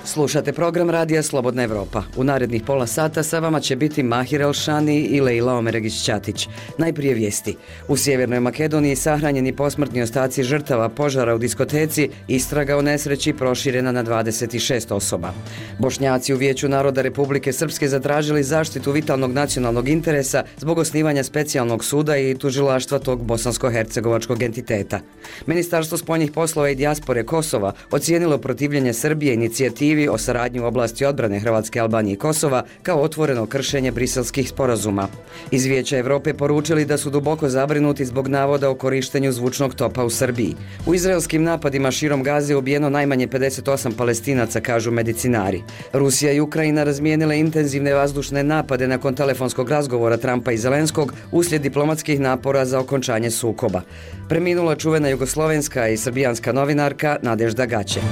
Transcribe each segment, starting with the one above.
Slušate program Radija Slobodna Evropa. U narednih pola sata sa vama će biti Mahir Elšani i Lejla Omeregić-Ćatić. Najprije vijesti. U Sjevernoj Makedoniji sahranjeni posmrtni ostaci žrtava požara u diskoteci, istraga o nesreći proširena na 26 osoba. Bošnjaci u Vijeću naroda Republike Srpske zatražili zaštitu vitalnog nacionalnog interesa zbog osnivanja specijalnog suda i tužilaštva tog bosansko-hercegovačkog entiteta. Ministarstvo spoljnih poslova i dijaspore Kosova ocijenilo protivljenje Srbije inicijativi o saradnji u oblasti odbrane Hrvatske, Albanije i Kosova kao otvoreno kršenje briselskih sporazuma. Iz Vijeća Evrope poručili da su duboko zabrinuti zbog navoda o korištenju zvučnog topa u Srbiji. U izraelskim napadima širom Gaze ubijeno najmanje 58 Palestinaca, kažu medicinari. Rusija i Ukrajina razmijenile intenzivne vazdušne napade nakon telefonskog razgovora Trumpa i Zelenskog uslijed diplomatskih napora za okončanje sukoba. Preminula čuvena jugoslovenska i srbijanska novinarka Nadežda Gaće.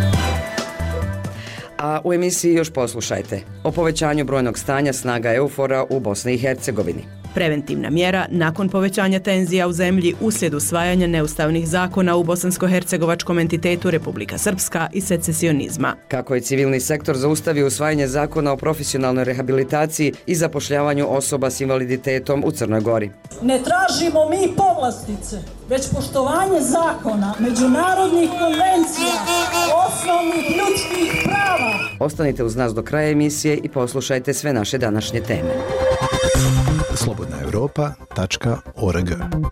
A u emisiji još poslušajte o povećanju brojnog stanja snaga EUFOR-a u Bosni i Hercegovini. Preventivna mjera nakon povećanja tenzija u zemlji uslijed usvajanja neustavnih zakona u bosansko-hercegovačkom entitetu Republika Srpska i secesionizma. Kako je civilni sektor zaustavio usvajanje zakona o profesionalnoj rehabilitaciji i zapošljavanju osoba s invaliditetom u Crnoj Gori. Ne tražimo mi povlastice, već poštovanje zakona, međunarodnih konvencija, osnovnih ljudskih prava. Ostanite uz nas do kraja emisije i poslušajte sve naše današnje teme. slobodnaevropa.org.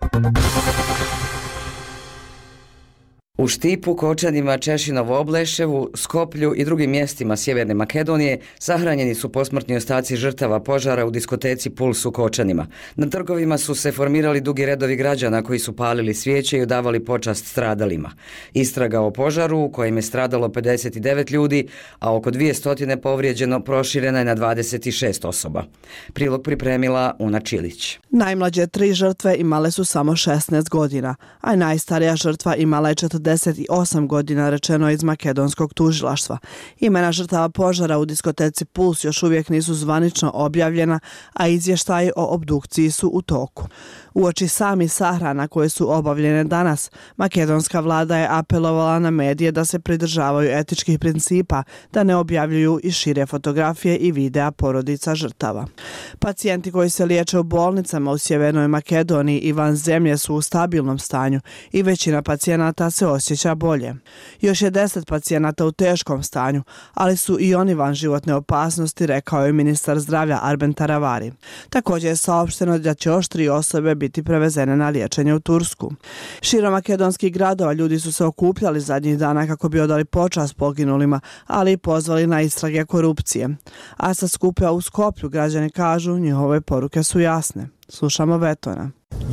U Štipu, Kočanima, Češinovu Obleševu, Skoplju i drugim mjestima Sjeverne Makedonije sahranjeni su posmrtni ostaci žrtava požara u diskoteci Puls u Kočanima. Na trgovima su se formirali dugi redovi građana koji su palili svijeće i odavali počast stradalima. Istraga o požaru u kojem je stradalo 59 ljudi, a oko 200 povrijeđeno, proširena je na 26 osoba. Prilog pripremila Una Čilić. Najmlađe 3 žrtve imale su samo 16 godina, a najstarija žrtva imala je 48 godina, rečeno iz makedonskog tužilaštva. Imena žrtava požara u diskoteci Puls još uvijek nisu zvanično objavljena, a izvještaji o obdukciji su u toku. Uoči samih sahrana koje su obavljene danas, makedonska vlada je apelovala na medije da se pridržavaju etičkih principa, da ne objavljuju i šire fotografije i videa porodica žrtava. Pacijenti koji se liječe u bolnicama u Sjevernoj Makedoniji i van zemlje su u stabilnom stanju i većina pacijenata se osjeća bolje. Još je 10 pacijenata u teškom stanju, ali su i oni van životne opasnosti, rekao je ministar zdravlja Arben Taravari. Također je saopšteno da će još 3 osobe biti prevezene na liječenje u Tursku. Širom makedonskih gradova ljudi su se okupljali zadnjih dana kako bi odali počast poginulima, ali i pozvali na istrage korupcije. A sa skupa u Skoplju građani kažu njihove poruke su jasne. Slušamo Vetona.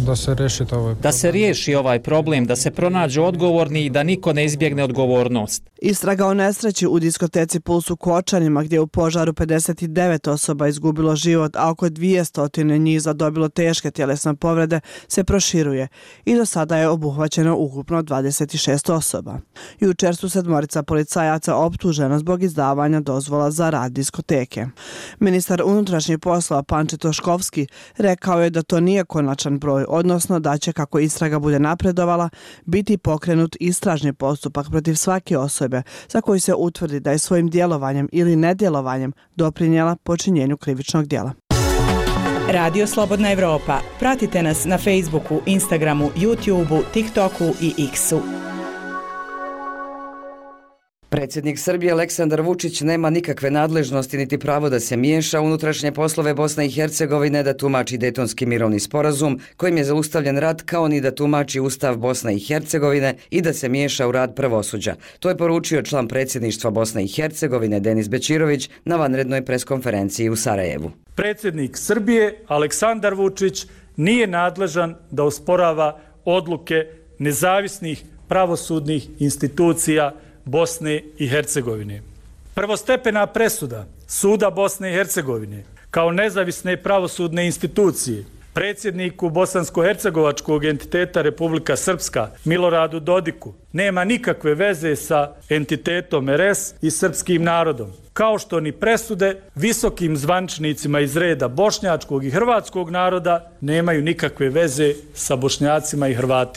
Da se riješi ovaj problem, da se pronađu odgovorni i da niko ne izbjegne odgovornost. Istraga o nesreći u diskoteci Puls u Kočanima, gdje je u požaru 59 osoba izgubilo život, a oko 200 njih zadobilo teške tjelesne povrede, se proširuje i do sada je obuhvaćeno ukupno 26 osoba. Jučer su 7 policajaca optužena zbog izdavanja dozvola za rad diskoteke. Ministar unutrašnjih poslova Panče Toškovski rekao je da to nije konačan broj, odnosno da će, kako istraga bude napredovala, biti pokrenut istražni postupak protiv svake osobe za koju se utvrdi da je svojim djelovanjem ili nedjelovanjem doprinijela počinjenju krivičnog djela. Radio Slobodna Evropa. Pratite nas na Facebooku, Instagramu, YouTubeu, TikToku i X-u. Predsjednik Srbije Aleksandar Vučić nema nikakve nadležnosti niti pravo da se miješa u unutrašnje poslove Bosne i Hercegovine, da tumači Dejtonski mirovni sporazum kojim je zaustavljen rat, kao ni da tumači Ustav Bosne i Hercegovine i da se miješa u rad pravosuđa. To je poručio član predsjedništva Bosne i Hercegovine Denis Bećirović na vanrednoj preskonferenciji u Sarajevu. Predsjednik Srbije Aleksandar Vučić nije nadležan da osporava odluke nezavisnih pravosudnih institucija Bosne i Hercegovine. Prvostepena presuda Suda Bosne i Hercegovine kao nezavisne pravosudne institucije predsjedniku bosansko-hercegovačkog entiteta Republika Srpska Miloradu Dodiku nema nikakve veze sa entitetom RS i srpskim narodom, kao što ni presude visokim zvaničnicima iz reda bošnjačkog i hrvatskog naroda nemaju nikakve veze sa Bošnjacima i Hrvatima.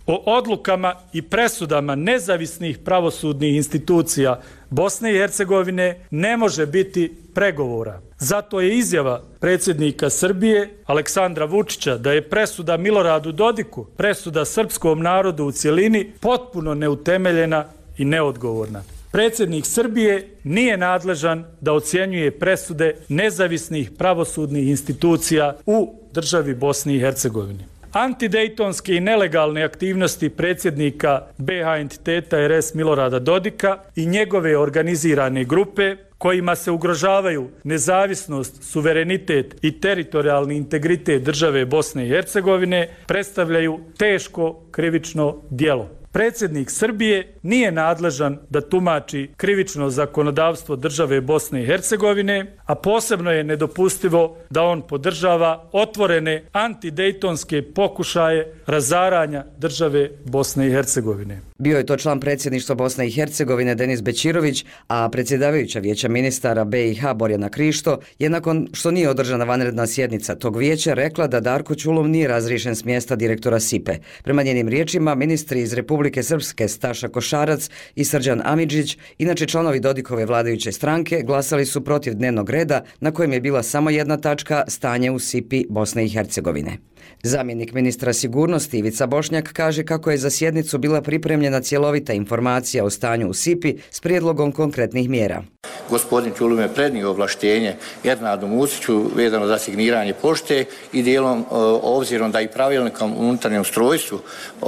O odlukama i presudama nezavisnih pravosudnih institucija Bosne i Hercegovine ne može biti pregovora. Zato je izjava predsjednika Srbije Aleksandra Vučića da je presuda Miloradu Dodiku, presuda srpskom narodu u cjelini, potpuno neutemeljena i neodgovorna. Predsjednik Srbije nije nadležan da ocjenjuje presude nezavisnih pravosudnih institucija u državi Bosni i Hercegovini. Antidejtonske i nelegalne aktivnosti predsjednika BiH entiteta RS Milorada Dodika i njegove organizirane grupe kojima se ugrožavaju nezavisnost, suverenitet i teritorijalni integritet države Bosne i Hercegovine predstavljaju teško krivično djelo. Predsjednik Srbije nije nadležan da tumači krivično zakonodavstvo države Bosne i Hercegovine, a posebno je nedopustivo da on podržava otvorene antidejtonske pokušaje razaranja države Bosne i Hercegovine. Bio je to član predsjedništva Bosne i Hercegovine Denis Bećirović, a predsjedavajuća vijeća ministara BiH Borjana Krišto je nakon što nije održana vanredna sjednica tog vijeća rekla da Darko Ćulum nije razriješen s mjesta direktora SIPE. Prema njenim riječima, ministri iz Republike Srpske Staša Košarac i Srđan Amidžić, inače članovi Dodikove vladajuće stranke, glasali su protiv dnevnog reda na kojem je bila samo jedna tačka – stanje u SIPI Bosne i Hercegovine. Zamjenik ministra sigurnosti Ivica Bošnjak kaže kako je za sjednicu bila pripremljena cjelovita informacija o stanju u SIPI s prijedlogom konkretnih mjera. Gospodin Ćulum je prednio ovlaštenje Ernadu Musiću vezano za signiranje pošte i dijelom obzirom da i pravilnikom u unutarnjem ustrojstvu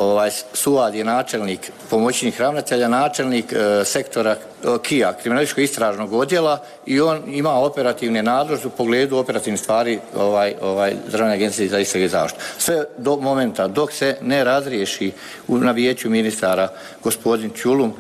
SUAD je načelnik, pomoćnik ravnatelja, načelnik sektora KIA, kriminalističkog istražnog odjela, i on ima operativne nadležnosti u pogledu operativnih stvari Državne agencije za istrage i zaštitu. Sve do momenta dok se ne razriješi na vijeću ministara gospodin Ćulum,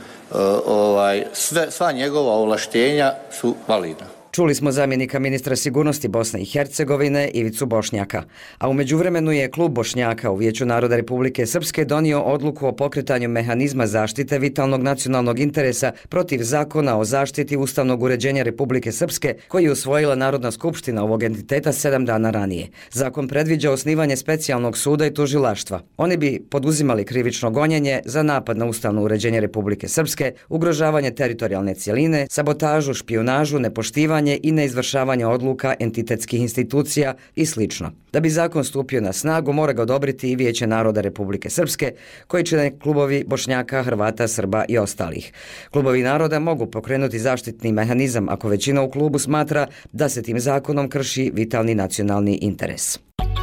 sva njegova ovlaštenja su validna. Čuli smo zamjenika ministra sigurnosti Bosne i Hercegovine Ivicu Bošnjaka, a u međuvremenu je klub Bošnjaka u Vijeću naroda Republike Srpske donio odluku o pokretanju mehanizma zaštite vitalnog nacionalnog interesa protiv zakona o zaštiti ustavnog uređenja Republike Srpske koji je usvojila Narodna skupština ovog entiteta 7 dana ranije. Zakon predviđa osnivanje specijalnog suda i tužilaštva. Oni bi poduzimali krivično gonjenje za napad na ustavno uređenje Republike Srpske, ugrožavanje teritorijalne cjeline, sabotažu, špijunažu, nepoštivanje i neizvršavanje odluka entitetskih institucija i sl. Da bi zakon stupio na snagu, mora ga odobriti i Vijeće naroda Republike Srpske, koji čine klubovi Bošnjaka, Hrvata, Srba i ostalih. Klubovi naroda mogu pokrenuti zaštitni mehanizam ako većina u klubu smatra da se tim zakonom krši vitalni nacionalni interes.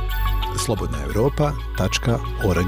slobodnaevropa.org.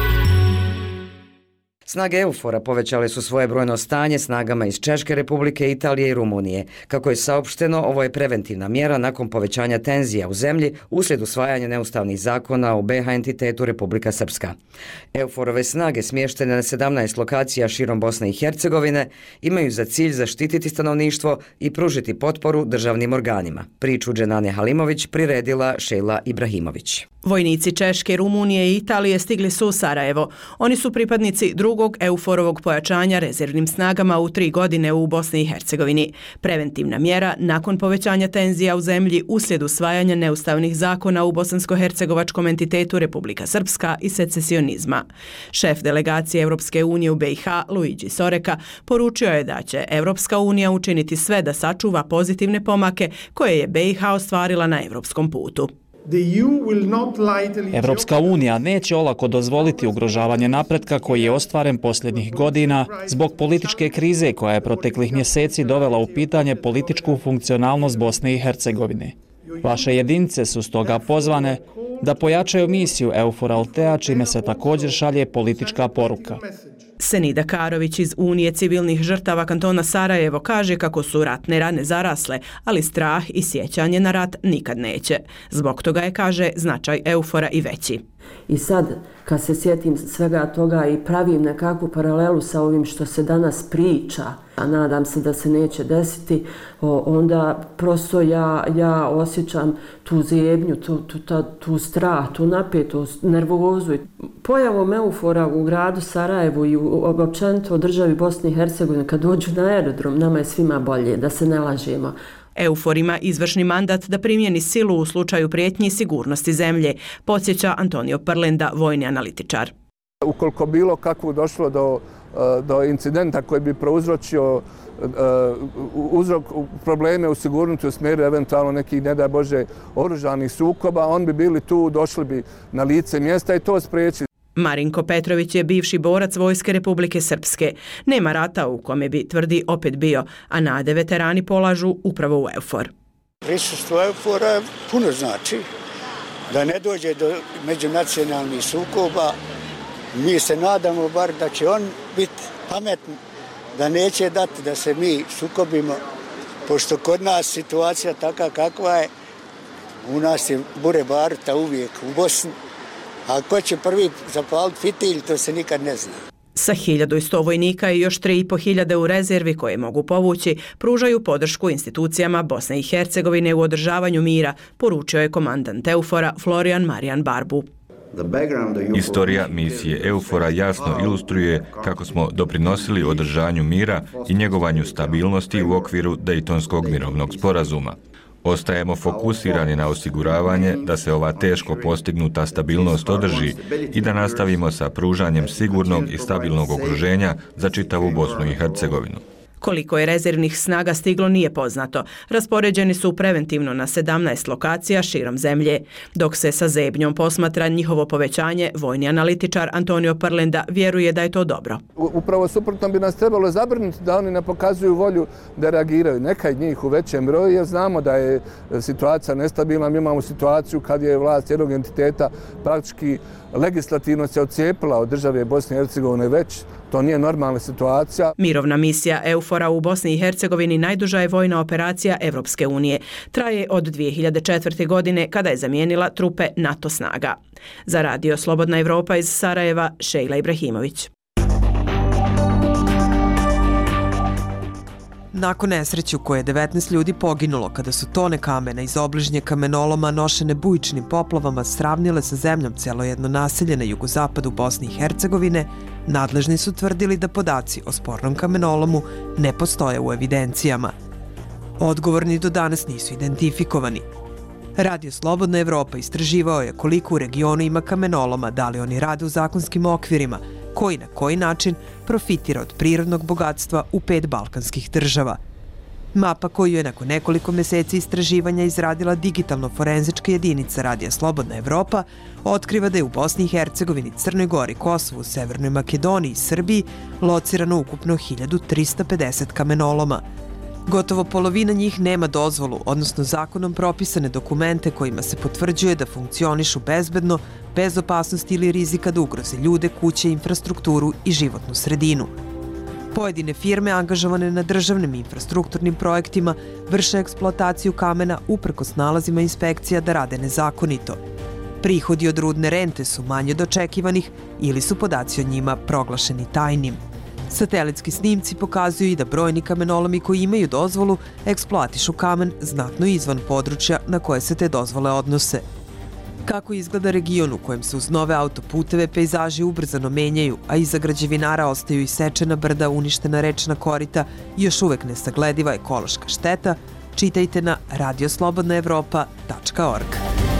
Snage EUFOR-a povećale su svoje brojno stanje snagama iz Češke Republike, Italije i Rumunije. Kako je saopšteno, ovo je preventivna mjera nakon povećanja tenzija u zemlji uslijed usvajanja neustavnih zakona u BiH entitetu Republika Srpska. EUFOR-ove snage smještene na 17 lokacija širom Bosne i Hercegovine imaju za cilj zaštititi stanovništvo i pružiti potporu državnim organima. Priču Dženane Halimović priredila Šejla Ibrahimović. Vojnici Češke, Rumunije i Italije stigli su u Sarajevo. Oni su pripadnici drugog EUFOR-ovog pojačanja rezervnim snagama u 3 godine u Bosni i Hercegovini. Preventivna mjera nakon povećanja tenzija u zemlji uslijed usvajanja neustavnih zakona u bosansko-hercegovačkom entitetu Republika Srpska i secesionizma. Šef delegacije Europske unije u BiH, Luigi Soreka, poručio je da će Europska unija učiniti sve da sačuva pozitivne pomake koje je BiH ostvarila na europskom putu. Evropska unija neće olako dozvoliti ugrožavanje napretka koji je ostvaren posljednjih godina zbog političke krize koja je proteklih mjeseci dovela u pitanje političku funkcionalnost Bosne i Hercegovine. Vaše jedinice su stoga pozvane da pojačaju misiju EUFOR Altea, čime se također šalje politička poruka. Senida Karović iz Unije civilnih žrtava kantona Sarajevo kaže kako su ratne rane zarasle, ali strah i sjećanje na rat nikad neće. Zbog toga je, kaže, značaj EUFOR-a i veći. I sad, kad se sjetim svega toga i pravim nekakvu paralelu sa ovim što se danas priča, a nadam se da se neće desiti, onda prosto ja osjećam tu zebnju, tu strah, tu napetost, nervozu. Pojavom EUFOR-a u gradu Sarajevu i općenito u državi Bosne i Hercegovine, kad dođu na aerodrom, nama je svima bolje, da se ne lažemo. EUFOR ima izvršni mandat da primjeni silu u slučaju prijetnji sigurnosti zemlje, podsjeća Antonio Prlenda, vojni analitičar. Ukoliko bilo kako došlo do incidenta koji bi prouzročio uzrok probleme u sigurnosti u smjeru eventualno nekih, ne daj Bože, oružanih sukoba, on bi bili tu, došli bi na lice mjesta i to spriječiti. Marinko Petrović je bivši borac Vojske Republike Srpske. Nema rata u kome bi, tvrdi, opet bio, a nade veterani polažu upravo u EUFOR. Prisustvo EUFOR-a puno znači da ne dođe do međunacionalnih sukoba. Mi se nadamo bar da će on biti pametan, da neće dati da se mi sukobimo, pošto kod nas situacija taka kakva je, u nas je bure baruta uvijek u Bosni, a ko će prvi zapaliti fitilj, to se nikad ne zna. Sa 1100 vojnika i još 3500 u rezervi koje mogu povući, pružaju podršku institucijama Bosne i Hercegovine u održavanju mira, poručio je komandant EUFOR-a Florian Marijan Barbu. Istorija misije EUFOR-a jasno ilustruje kako smo doprinosili održanju mira i njegovanju stabilnosti u okviru Dejtonskog mirovnog sporazuma. Ostajemo fokusirani na osiguravanje da se ova teško postignuta stabilnost održi i da nastavimo sa pružanjem sigurnog i stabilnog okruženja za čitavu Bosnu i Hercegovinu. Koliko je rezervnih snaga stiglo nije poznato. Raspoređeni su preventivno na 17 lokacija širom zemlje. Dok se sa zebnjom posmatra njihovo povećanje, vojni analitičar Antonio Parlenda vjeruje da je to dobro. Upravo suprotno bi nas trebalo zabrinuti da oni ne pokazuju volju da reagiraju. Neka njih u većem broju, jer znamo da je situacija nestabilna. Mi imamo situaciju kad je vlast jednog entiteta praktički legislativno se odcijepila od države Bosne i Hercegovine već. To nije normalna situacija. Mirovna misija EUFOR-a u Bosni i Hercegovini najduža je vojna operacija Evropske unije. Traje od 2004. godine kada je zamijenila trupe NATO snaga. Za Radio Slobodna Evropa iz Sarajeva, Šejla Ibrahimović. Nakon nesreće u kojoj je 19 ljudi poginulo kada su tone kamena iz obližnje kamenoloma nošene bujičnim poplavama sravnile sa zemljom celo jedno naselje na jugozapadu Bosne i Hercegovine, nadležni su tvrdili da podaci o spornom kamenolomu ne postoje u evidencijama. Odgovorni do danas nisu identifikovani. Radio Slobodna Evropa istraživao je koliko u regionu ima kamenoloma, da li oni rade u zakonskim okvirima, koji na koji način profitira od prirodnog bogatstva u 5 balkanskih država. Mapa koju je nakon nekoliko meseci istraživanja izradila digitalno-forenzička jedinica Radija Slobodna Evropa otkriva da je u Bosni i Hercegovini, Crnoj Gori, Kosovu, Severnoj Makedoniji i Srbiji locirano ukupno 1350 kamenoloma. Gotovo polovina njih nema dozvolu, odnosno zakonom propisane dokumente kojima se potvrđuje da funkcionišu bezbedno, bez opasnosti ili rizika da ugroze ljude, kuće, infrastrukturu i životnu sredinu. Pojedine firme angažovane na državnim infrastrukturnim projektima vrše eksploataciju kamena uprkos nalazima inspekcija da rade nezakonito. Prihodi od rudne rente su manje od očekivanih ili su podaci o njima proglašeni tajnim. Satelitski snimci pokazuju i da brojni kamenolomi koji imaju dozvolu eksploatišu kamen znatno izvan područja na koje se te dozvole odnose. Kako izgleda region u kojem se uz nove autoputeve pejzaži ubrzano menjaju, a iza građevinara ostaju isečena brda, uništena rečna korita i još uvek nesaglediva ekološka šteta, čitajte na radioslobodnaevropa.org.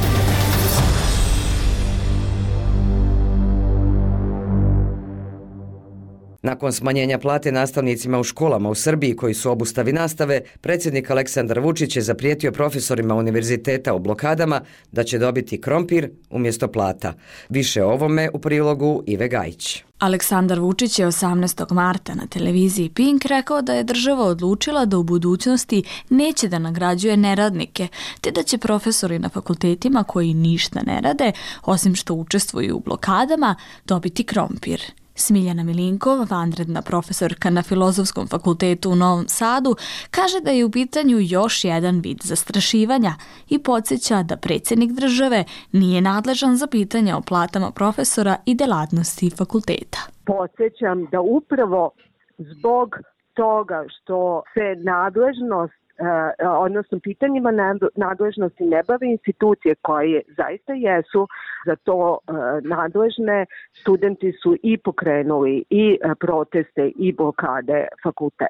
Nakon smanjenja plate nastavnicima u školama u Srbiji koji su obustavi nastave, predsjednik Aleksandar Vučić je zaprijetio profesorima univerziteta u blokadama da će dobiti krompir umjesto plata. Više o ovome u prilogu Ive Gajić. Aleksandar Vučić je 18. marta na televiziji Pink rekao da je država odlučila da u budućnosti neće da nagrađuje neradnike, te da će profesori na fakultetima koji ništa ne rade, osim što učestvuju u blokadama, dobiti krompir. Smiljana Milinkov, vanredna profesorka na Filozofskom fakultetu u Novom Sadu, kaže da je u pitanju još jedan vid zastrašivanja i podsjeća da predsjednik države nije nadležan za pitanja o platama profesora i delatnosti fakulteta. Podsjećam da upravo zbog toga što se nadležnost odnosno pitanjima nadležnosti ne bave institucije koje zaista jesu za to nadležne. Studenti su i pokrenuli i proteste i blokade fakulteta.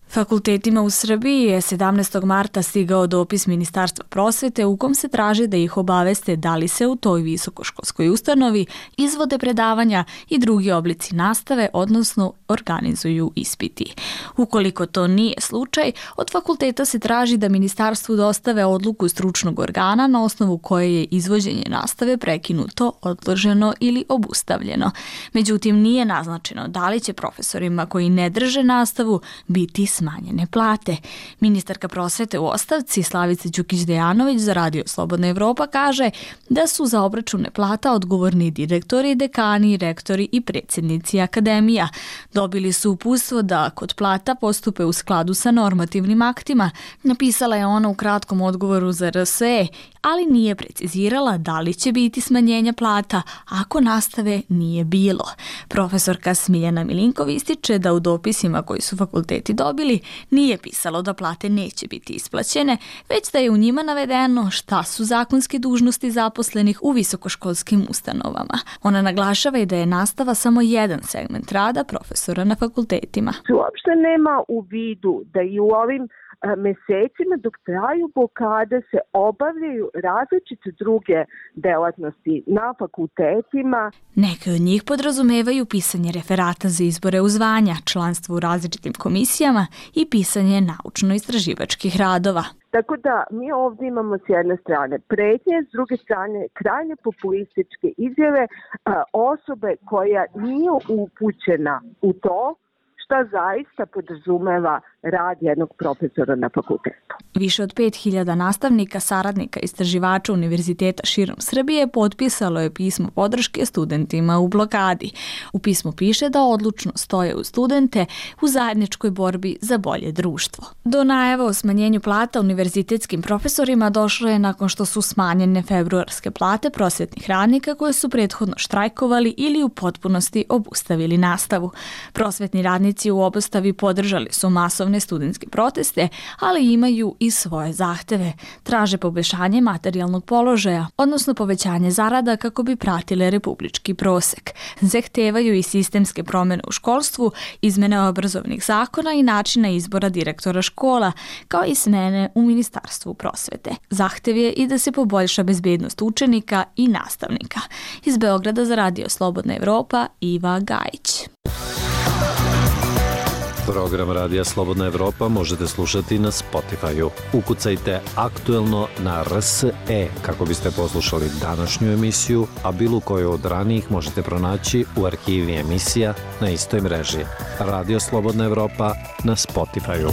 Fakultetima u Srbiji je 17. marta stigao dopis Ministarstva prosvete u kom se traži da ih obaveste da li se u toj visokoškolskoj ustanovi izvode predavanja i drugi oblici nastave, odnosno organizuju ispiti. Ukoliko to nije slučaj, od fakulteta se traži da ministarstvu dostave odluku stručnog organa na osnovu koje je izvođenje nastave prekinuto, odloženo ili obustavljeno. Međutim, nije naznačeno da li će profesorima koji ne drže nastavu biti smanjene plate. Ministarka prosvete u ostavci Slavica Đukić-Dejanović za Radio Slobodna Evropa kaže da su za obračune plata odgovorni direktori, dekani, rektori i predsjednici akademija. Dobili su uputstvo da kod plata postupe u skladu sa normativnim aktima, napisala je ona u kratkom odgovoru za RSE, ali nije precizirala da li će biti smanjenja plata ako nastave nije bilo. Profesorka Smiljana Milinkov ističe da u dopisima koji su fakulteti dobili nije pisalo da plate neće biti isplaćene, već da je u njima navedeno šta su zakonske dužnosti zaposlenih u visokoškolskim ustanovama. Ona naglašava i da je nastava samo jedan segment rada profesora na fakultetima. Uopšte nema u vidu da i u ovim mesecima dok traju blokade se obavljaju različite druge delatnosti na fakultetima. Neke od njih podrazumevaju pisanje referata za izbore u zvanja, članstvo u različitim komisijama i pisanje naučno-istraživačkih radova. Tako da mi ovdje imamo s jedne strane pretnje, s druge strane krajnje populističke izjave osobe koja nije upućena u to šta zaista podrazumeva rad jednog profesora na fakultetu. Više od 5000 nastavnika, saradnika, istraživača univerziteta širom Srbije potpisalo je pismo podrške studentima u blokadi. U pismu piše da odlučno stoje uz studente u zajedničkoj borbi za bolje društvo. Do najava o smanjenju plata univerzitetskim profesorima došlo je nakon što su smanjene februarske plate prosvetnih radnika koje su prethodno štrajkovali ili u potpunosti obustavili nastavu. Prosvetni radnici u obustavi podržali su masovne studentske proteste, ali imaju i svoje zahteve. Traže poboljšanje materijalnog položaja, odnosno povećanje zarada kako bi pratile republički prosek. Zahtevaju i sistemske promjene u školstvu, izmene obrazovnih zakona i načina izbora direktora škola, kao i smene u Ministarstvu prosvete. Zahtev je i da se poboljša bezbednost učenika i nastavnika. Iz Beograda za Radio Slobodna Evropa, Iva Gajić. Program Radija Slobodna Evropa možete slušati na Spotify-u. Ukucajte Aktuelno na RSE kako biste poslušali današnju emisiju, a bilo koju od ranijih možete pronaći u arhivi emisija na istoj mreži. Radio Slobodna Evropa na Spotify-u.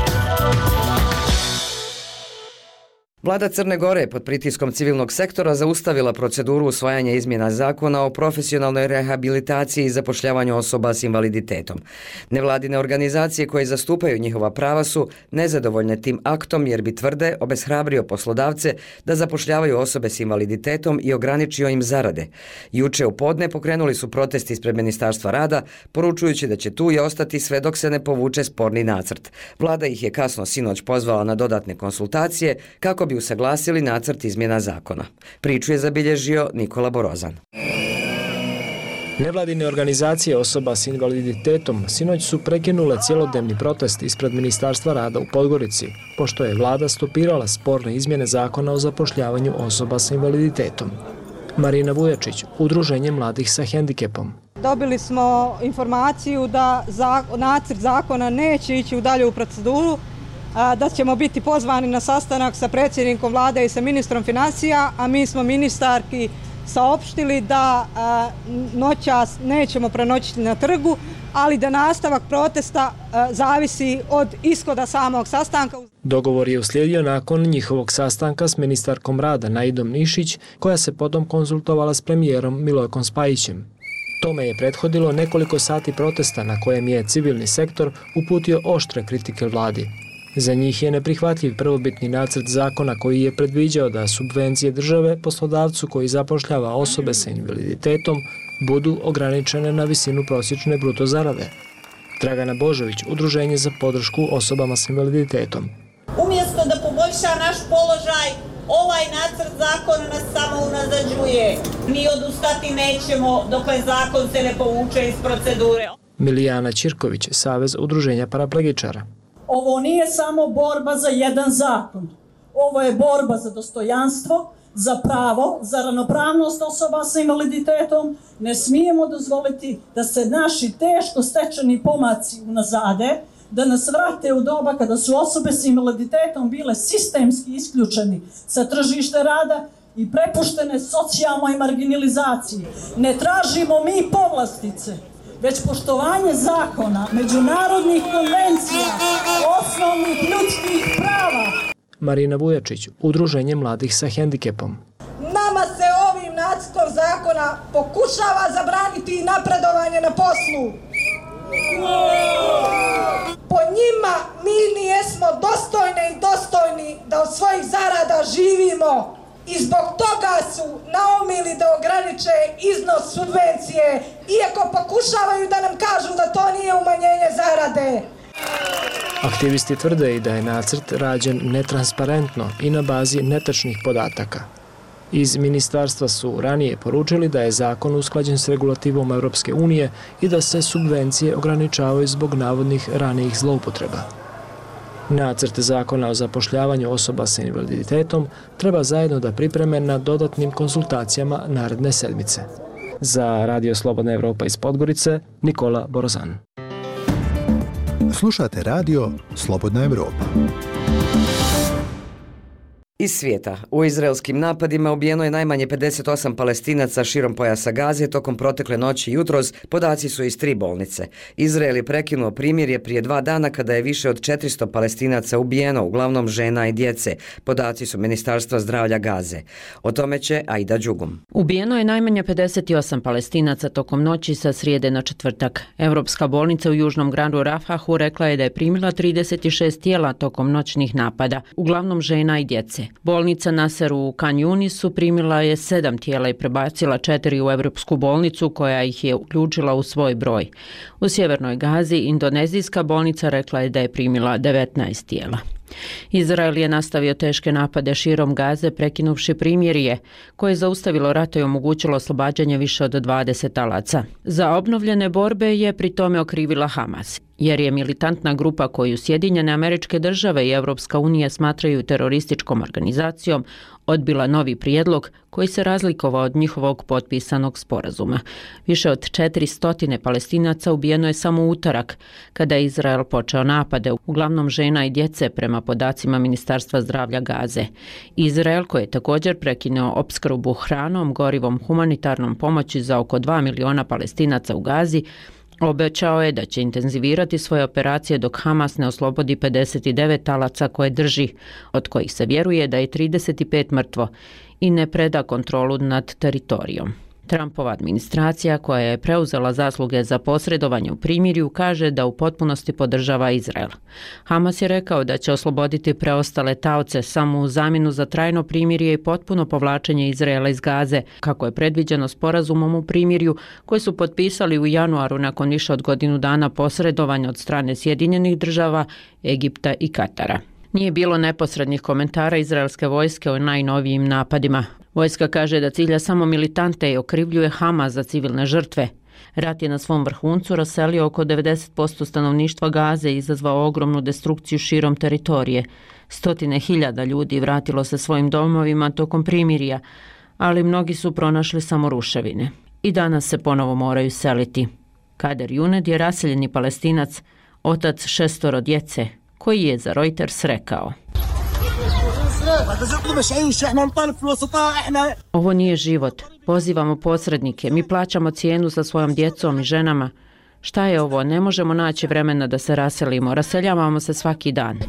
Vlada Crne Gore je pod pritiskom civilnog sektora zaustavila proceduru usvajanja izmjena zakona o profesionalnoj rehabilitaciji i zapošljavanju osoba s invaliditetom. Nevladine organizacije koje zastupaju njihova prava su nezadovoljne tim aktom jer bi, tvrde, obeshrabrio poslodavce da zapošljavaju osobe s invaliditetom i ograničio im zarade. Juče u podne pokrenuli su protesti ispred Ministarstva rada, poručujući da će tu i ostati sve dok se ne povuče sporni nacrt. Vlada ih je kasno sinoć pozvala na dodatne konsultacije kako bi usaglasili nacrt izmjena zakona. Priču je zabilježio Nikola Borozan. Nevladine organizacije osoba s invaliditetom sinoć su prekinule cjelodnevni protest ispred Ministarstva rada u Podgorici, pošto je vlada stopirala sporne izmjene zakona o zapošljavanju osoba s invaliditetom. Marina Vujačić, Udruženje mladih sa hendikepom. Dobili smo informaciju da nacrt zakona neće ići u dalju proceduru, da ćemo biti pozvani na sastanak sa predsjednikom vlade i sa ministrom financija, a mi smo ministarki saopštili da noćas nećemo prenoćiti na trgu, ali da nastavak protesta zavisi od ishoda samog sastanka. Dogovor je uslijedio nakon njihovog sastanka s ministarkom rada Naidom Nišić, koja se potom konzultovala s premijerom Milojkom Spajićem. Tome je prethodilo nekoliko sati protesta na kojem je civilni sektor uputio oštre kritike vladi. Za njih je neprihvatljiv prvobitni nacrt zakona koji je predviđao da subvencije države poslodavcu koji zapošljava osobe sa invaliditetom budu ograničene na visinu prosječne bruto zarade. Dragana Božović, Udruženje za podršku osobama s invaliditetom. Umjesto da poboljša naš položaj, ovaj nacrt zakona nas samo unazađuje. Mi odustati nećemo dokle zakon se ne povuče iz procedure. Milijana Ćirković, Savez udruženja paraplegičara. Ovo nije samo borba za jedan zakon. Ovo je borba za dostojanstvo, za pravo, za ravnopravnost osoba sa invaliditetom. Ne smijemo dozvoliti da se naši teško stečeni pomaci unazade, da nas vrate u doba kada su osobe s invaliditetom bile sistemski isključeni sa tržišta rada i prepuštene socijalnoj marginalizaciji. Ne tražimo mi povlastice, već poštovanje zakona, međunarodnih konvencija, osnovnih ljudskih prava. Marina Vujačić, Udruženje mladih sa hendikepom. Nama se ovim nacrtom zakona pokušava zabraniti napredovanje na poslu. Po njima mi nijesmo dostojne i dostojni da od svojih zarada živimo i zbog toga su naumili da ograniče iznos subvencije, iako pokušavaju da nam kažu da to nije umanjenje zarade. Aktivisti tvrde i da je nacrt rađen netransparentno i na bazi netačnih podataka. Iz ministarstva su ranije poručili da je zakon usklađen s regulativom Europske unije i da se subvencije ograničavaju zbog navodnih ranijih zloupotreba. Nacrt zakona o zapošljavanju osoba sa invaliditetom treba zajedno da pripreme na dodatnim konsultacijama naredne sedmice. Za Radio Slobodna Evropa iz Podgorice, Nikola Borozan. Slušate radio Slobodna Evropa. Iz svijeta. U izraelskim napadima ubijeno je najmanje 58 Palestinaca širom pojasa Gaze tokom protekle noći i jutros. Podaci su iz 3 bolnice. Izrael je prekinuo primirje prije 2 dana kada je više od 400 Palestinaca ubijeno, uglavnom žena i djece. Podaci su Ministarstva zdravlja Gaze. O tome će Aida Đugum. Ubijeno je najmanje 58 Palestinaca tokom noći sa srijede na četvrtak. Europska bolnica u južnom gradu Rafahu rekla je da je primila 36 tijela tokom noćnih napada, uglavnom žena i djece. Bolnica Nasser u Khan Yunisu primila je 7 tijela i prebacila 4 u Europsku bolnicu koja ih je uključila u svoj broj. U sjevernoj Gazi indonezijska bolnica rekla je da je primila 19 tijela. Izrael je nastavio teške napade širom Gaze prekinuvši primirje koje je zaustavilo rat i omogućilo oslobađanje više od 20 talaca. Za obnovljene borbe je pri tome okrivila Hamas, jer je militantna grupa koju Sjedinjene Američke Države i Europska unija smatraju terorističkom organizacijom odbila novi prijedlog koji se razlikovao od njihovog potpisanog sporazuma. Više od 400 Palestinaca ubijeno je samo u utorak, kada je Izrael počeo napade, uglavnom žena i djece prema podacima Ministarstva zdravlja Gaze. Izrael, koji je također prekinuo opskrbu hranom, gorivom, humanitarnom pomoći za oko 2 miliona Palestinaca u Gazi, obećao je da će intenzivirati svoje operacije dok Hamas ne oslobodi 59 talaca koje drži, od kojih se vjeruje da je 35 mrtvo, i ne preda kontrolu nad teritorijom. Trumpova administracija, koja je preuzela zasluge za posredovanje u primirju, kaže da u potpunosti podržava Izrael. Hamas je rekao da će osloboditi preostale taoce samo u zamjenu za trajno primirje i potpuno povlačenje Izraela iz Gaze, kako je predviđeno sporazumom u primirju koji su potpisali u januaru nakon više od godinu dana posredovanja od strane Sjedinjenih Država, Egipta i Katara. Nije bilo neposrednih komentara izraelske vojske o najnovijim napadima. Vojska kaže da cilja samo militante i okrivljuje Hamas za civilne žrtve. Rat je na svom vrhuncu raselio oko 90% stanovništva Gaze i izazvao ogromnu destrukciju širom teritorije. 100.000 ljudi vratilo se svojim domovima tokom primirja, ali mnogi su pronašli samo ruševine. I danas se ponovo moraju seliti. Kader Juned je raseljeni Palestinac, otac 6 djece, koji je za Reuters rekao: ovo nije život. Pozivamo posrednike. Mi plaćamo cijenu sa svojom djecom i ženama. Šta je ovo? Ne možemo naći vremena da se raselimo. Raseljavamo se svaki dan.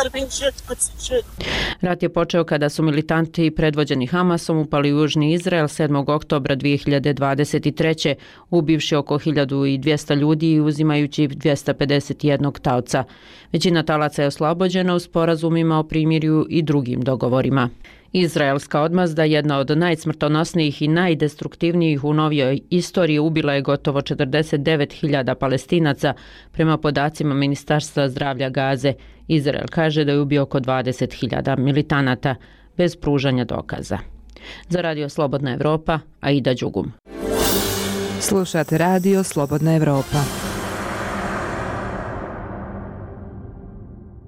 Rat je počeo kada su militanti predvođeni Hamasom upali u južni Izrael 7. oktobra 2023. ubivši oko 1200 ljudi i uzimajući 251 taoca. Većina talaca je oslobođena u sporazumima o primirju i drugim dogovorima. Izraelska odmazda, jedna od najsmrtonosnijih i najdestruktivnijih u novijoj istoriji, ubila je gotovo 49.000 Palestinaca prema podacima Ministarstva zdravlja Gaze. Izrael kaže da je ubio oko 20.000 militanata bez pružanja dokaza. Za Radio Slobodna Evropa, Aida Đugum. Slušate Radio Slobodna Evropa.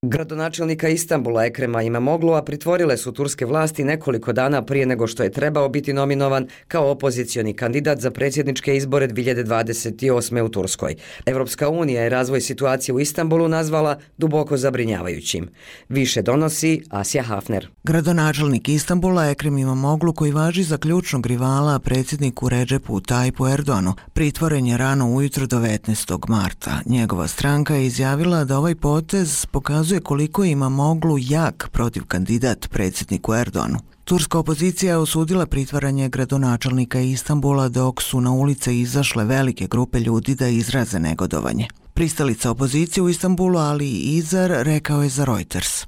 Gradonačelnika Istanbula Ekrema Imamoglu'a pritvorile su turske vlasti nekoliko dana prije nego što je trebao biti nominovan kao opozicioni kandidat za predsjedničke izbore 2028. u Turskoj. Europska unija je razvoj situacije u Istanbulu nazvala duboko zabrinjavajućim. Više donosi Asja Hafner. Gradonačelnik Istanbula Ekrem Imamoglu, koji važi za ključnog rivala predsjedniku Recepu Tayyipu Erdoganu, pritvoren je rano ujutro 19. marta. Njegova stranka je izjavila da ovaj potez pokazuje koliko je Imamoglu jak protiv kandidat predsjedniku Erdoganu. Turska opozicija je osudila pritvaranje gradonačelnika Istanbula dok su na ulice izašle velike grupe ljudi da izraze negodovanje. Pristalica opozicije u Istanbulu Ali Izar rekao je za Reuters: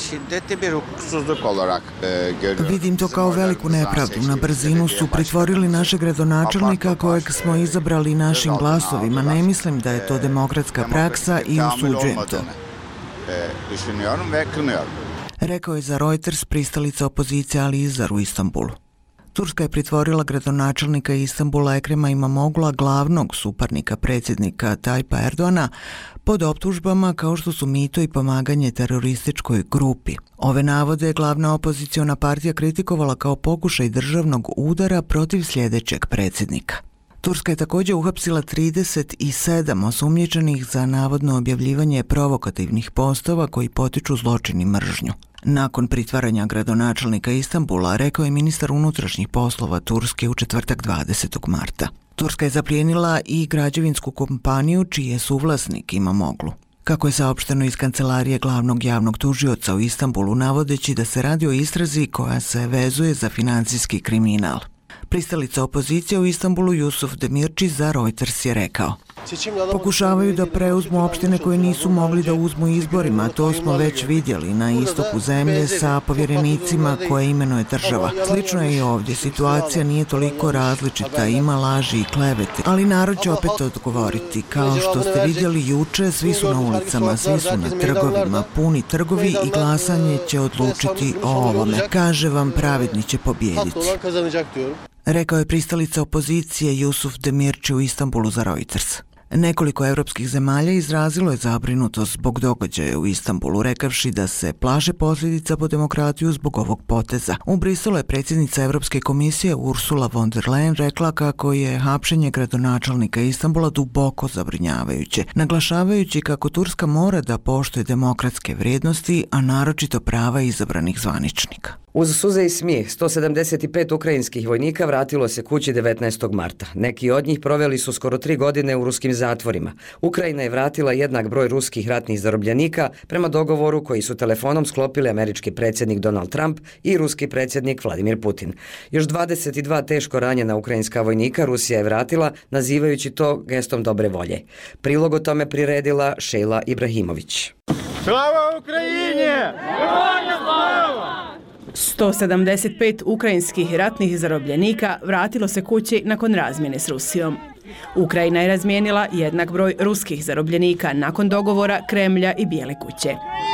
Vidim to kao veliku nepravdu. Na brzinu su pritvorili našeg gradonačelnika kojeg smo izabrali našim glasovima. Ne mislim da je to demokratska praksa i osuđujem to. Rekao je za Reuters pristalica opozicije Ali Izar u Istanbulu. Turska je pritvorila gradonačelnika Istanbula Ekrema Imamoglu'a, glavnog suparnika predsjednika Tayyipa Erdogana, pod optužbama kao što su mito i pomaganje terorističkoj grupi. Ove navode je glavna opoziciona partija kritikovala kao pokušaj državnog udara protiv sljedećeg predsjednika. Turska je također uhapsila 37 osumnjičenih za navodno objavljivanje provokativnih postova koji potiču zločin i mržnju. Nakon pritvaranja gradonačelnika Istanbula, rekao je ministar unutrašnjih poslova Turske u četvrtak 20. marta. Turska je zaplijenila i građevinsku kompaniju čiji je suvlasnik Imamoglu. Kako je saopšteno iz kancelarije glavnog javnog tužioca u Istanbulu, navodeći da se radi o istrazi koja se vezuje za financijski kriminal. Pristalica opozicije u Istanbulu Yusuf Demirci za Reuters je rekao: Pokušavaju da preuzmu opštine koje nisu mogli da uzmu izborima, to smo već vidjeli na istoku zemlje sa povjerenicima koje imenuje država. Slično je i ovdje, situacija nije toliko različita, ima laži i klevete, ali narod će opet odgovoriti. Kao što ste vidjeli juče, svi su na ulicama, svi su na trgovima, puni trgovi i glasanje će odlučiti o ovome. Kaže vam, pravedni će pobijediti. Rekao je pristalica opozicije Yusuf Demirci u Istanbulu za Reuters. Nekoliko evropskih zemalja izrazilo je zabrinutost zbog događaja u Istanbulu, rekavši da se plaše posljedica po demokratiju zbog ovog poteza. U Briselu je predsjednica Evropske komisije Ursula von der Leyen rekla kako je hapšenje gradonačelnika Istanbula duboko zabrinjavajuće, naglašavajući kako Turska mora da poštuje demokratske vrijednosti, a naročito prava izabranih zvaničnika. Uz suze i smijeh, 175 ukrajinskih vojnika vratilo se kući 19. marta. Neki od njih proveli su skoro 3 godine u ruskim zatvorima. Ukrajina je vratila jednak broj ruskih ratnih zarobljenika prema dogovoru koji su telefonom sklopili američki predsjednik Donald Trump i ruski predsjednik Vladimir Putin. Još 22 teško ranjena ukrajinska vojnika Rusija je vratila, nazivajući to gestom dobre volje. Prilog o tome priredila Šejla Ibrahimović. Slava Ukrajini! Heroja slava! 175 ukrajinskih ratnih zarobljenika vratilo se kući nakon razmjene s Rusijom. Ukrajina je razmijenila jednak broj ruskih zarobljenika nakon dogovora Kremlja i Bijele kuće.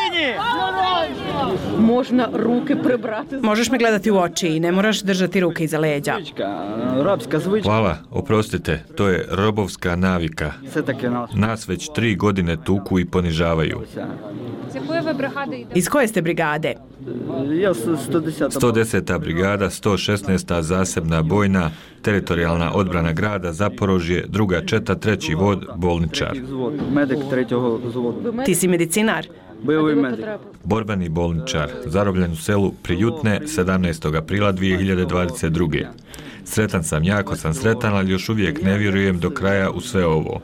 Možeš me gledati u oči i ne moraš držati ruke iza leđa. Hvala, oprostite, to je robovska navika. Nas već 3 godine tuku i ponižavaju. Iz koje ste brigade? 110. brigada, 116. zasebna bojna, teritorijalna odbrana grada Zaporožje, 2. četa, 3. vod, bolničar. Ti si medicinar? Borbeni bolničar, zarobljen u selu Prijutne 17. aprila 2022. Sretan sam, jako sam sretan, ali još uvijek ne vjerujem do kraja u sve ovo.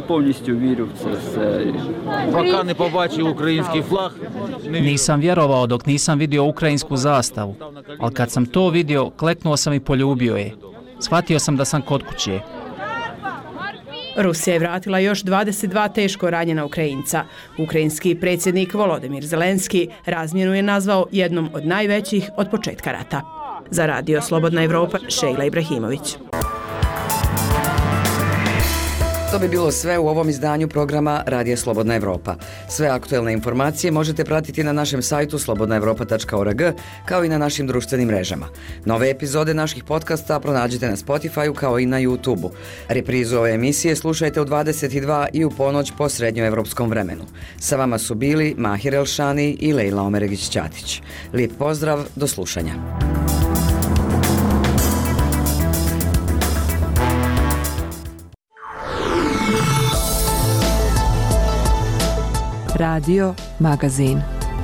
Nisam vjerovao dok nisam vidio ukrajinsku zastavu, ali kad sam to vidio, kleknuo sam i poljubio je. Shvatio sam da sam kod kuće. Rusija je vratila još 22 teško ranjena Ukrajinca. Ukrajinski predsjednik Volodymyr Zelenski razmjenu je nazvao jednom od najvećih od početka rata. Za Radio Slobodna Evropa, Šejla Ibrahimović. To bi bilo sve u ovom izdanju programa Radija Slobodna Evropa. Sve aktuelne informacije možete pratiti na našem sajtu slobodnaevropa.org kao i na našim društvenim mrežama. Nove epizode naših podcasta pronađite na Spotify-u kao i na YouTube-u. Reprizu ove emisije slušajte u 22 i u ponoć po srednjoevropskom vremenu. Sa vama su bili Mahir Elšani i Lejla Omeregić-Ćatić. Lijep pozdrav, do slušanja. Radio Magazin.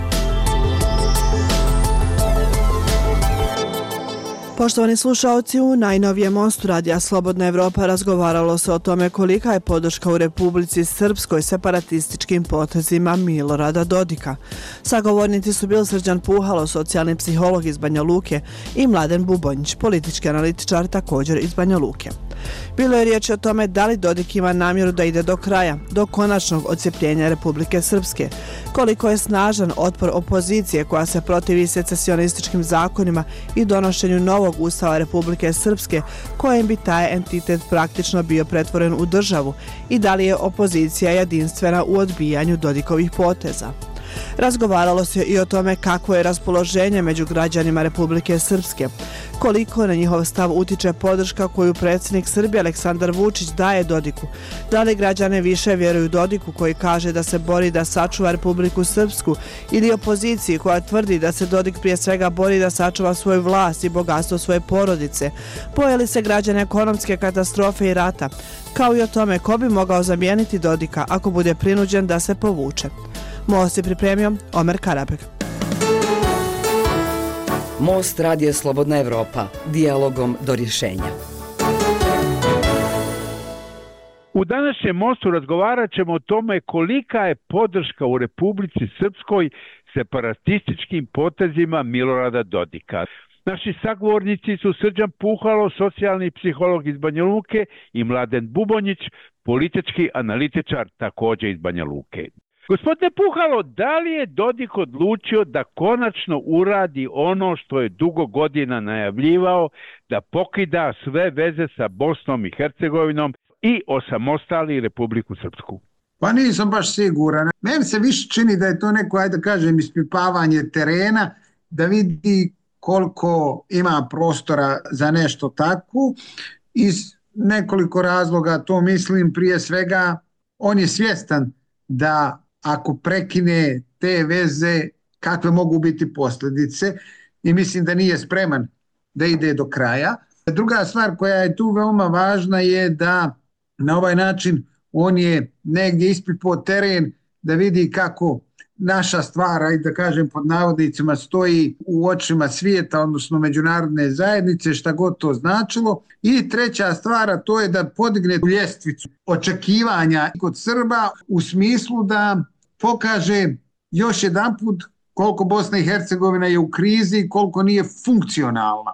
Poštovani slušaoci, u najnovijem mostu Radija Slobodna Evropa razgovaralo se o tome kolika je podrška u Republici Srpskoj separatističkim potezima Milorada Dodika. Sagovornici su bili Srđan Puhalo, socijalni psiholog iz Banja Luke, i Mladen Bubonjić, politički analitičar također iz Banja Luke. Bilo je riječ o tome da li Dodik ima namjeru da ide do kraja, do konačnog odcepljenja Republike Srpske, koliko je snažan otpor opozicije koja se protivi secesionističkim zakonima i donošenju novog ustava Republike Srpske, kojem bi taj entitet praktično bio pretvoren u državu, i da li je opozicija jedinstvena u odbijanju Dodikovih poteza. Razgovaralo se i o tome kakvo je raspoloženje među građanima Republike Srpske, koliko na njihov stav utiče podrška koju predsjednik Srbije Aleksandar Vučić daje Dodiku, da li građane više vjeruju Dodiku koji kaže da se bori da sačuva Republiku Srpsku ili opoziciji koja tvrdi da se Dodik prije svega bori da sačuva svoju vlast i bogatstvo svoje porodice, boje li se građane ekonomske katastrofe i rata, kao i o tome ko bi mogao zamijeniti Dodika ako bude prinuđen da se povuče. Most je pripremio Omer Karabek. Most Radija Slobodna Evropa. Dijalogom do rješenja. U današnjem mostu razgovarat ćemo o tome kolika je podrška u Republici Srpskoj separatističkim potezima Milorada Dodika. Naši sagovornici su Srđan Puhalo, socijalni psiholog iz Banja Luke, i Mladen Bubonjić, politički analitičar također iz Banja Luke. Gospodine Puhalo, da li je Dodik odlučio da konačno uradi ono što je dugo godina najavljivao, da pokida sve veze sa Bosnom i Hercegovinom i osamostali Republiku Srpsku? Pa nisam baš siguran. Meni se više čini da je to neko, ajde da kažem, ispipavanje terena, da vidi koliko ima prostora za nešto takvo. Iz nekoliko razloga to mislim. Prije svega, on je svjestan da ako prekine te veze, kakve mogu biti posljedice, i mislim da nije spreman da ide do kraja. Druga stvar koja je tu veoma važna je da na ovaj način on je negdje ispipao teren da vidi kako naša stvar, ajde da kažem pod navodnicima, stoji u očima svijeta, odnosno međunarodne zajednice, šta god to značilo. I treća stvar, to je da podigne ljestvicu očekivanja kod Srba u smislu da pokaže još jedanput koliko Bosna i Hercegovina je u krizi, koliko nije funkcionalna.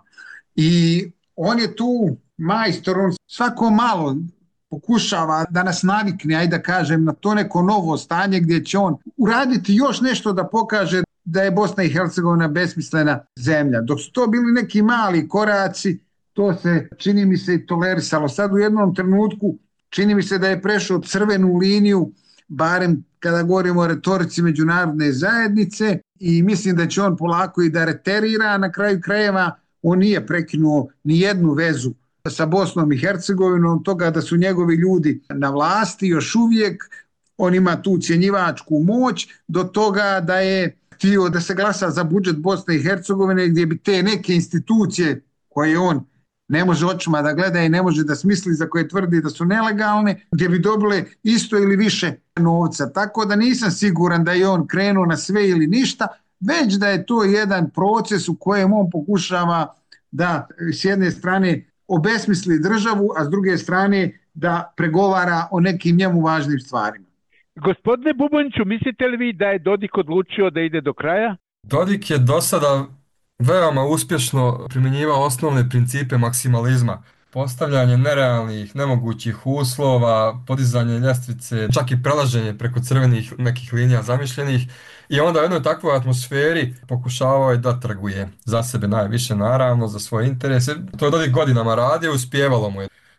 I on je tu majstor, on svako malo pokušava da nas navikne, ajde da kažem, na to neko novo stanje gdje će on uraditi još nešto da pokaže da je Bosna i Hercegovina besmislena zemlja. Dok su to bili neki mali koraci, to se, čini mi se, i tolerisalo. Sad u jednom trenutku čini mi se da je prešao crvenu liniju, barem kada govorimo o retorici međunarodne zajednice, i mislim da će on polako i da reterira. Na kraju krajeva on nije prekinuo ni jednu vezu sa Bosnom i Hercegovinom, toga da su njegovi ljudi na vlasti još uvijek, on ima tu ucjenjivačku moć, do toga da je htio da se glasa za budžet Bosne i Hercegovine gdje bi te neke institucije koje on ne može očima da gleda i ne može da smisli, za koje tvrdi da su nelegalne, gdje bi dobile isto ili više novca. Tako da nisam siguran da je on krenuo na sve ili ništa, već da je to jedan proces u kojem on pokušava da s jedne strane obesmisli državu, a s druge strane da pregovara o nekim njemu važnim stvarima. Gospodine Bubonjiću, mislite li vi da je Dodik odlučio da ide do kraja? Dodik je do sada veoma uspješno primjenjivao osnovne principe maksimalizma. Postavljanje nerealnih, nemogućih uslova, podizanje ljestvice, čak i prelaženje preko crvenih nekih linija zamišljenih. I onda u jednoj takvoj atmosferi pokušavao je da trguje za sebe najviše, naravno, za svoje interese. To je Dodik godinama radio, uspijevalo mu je.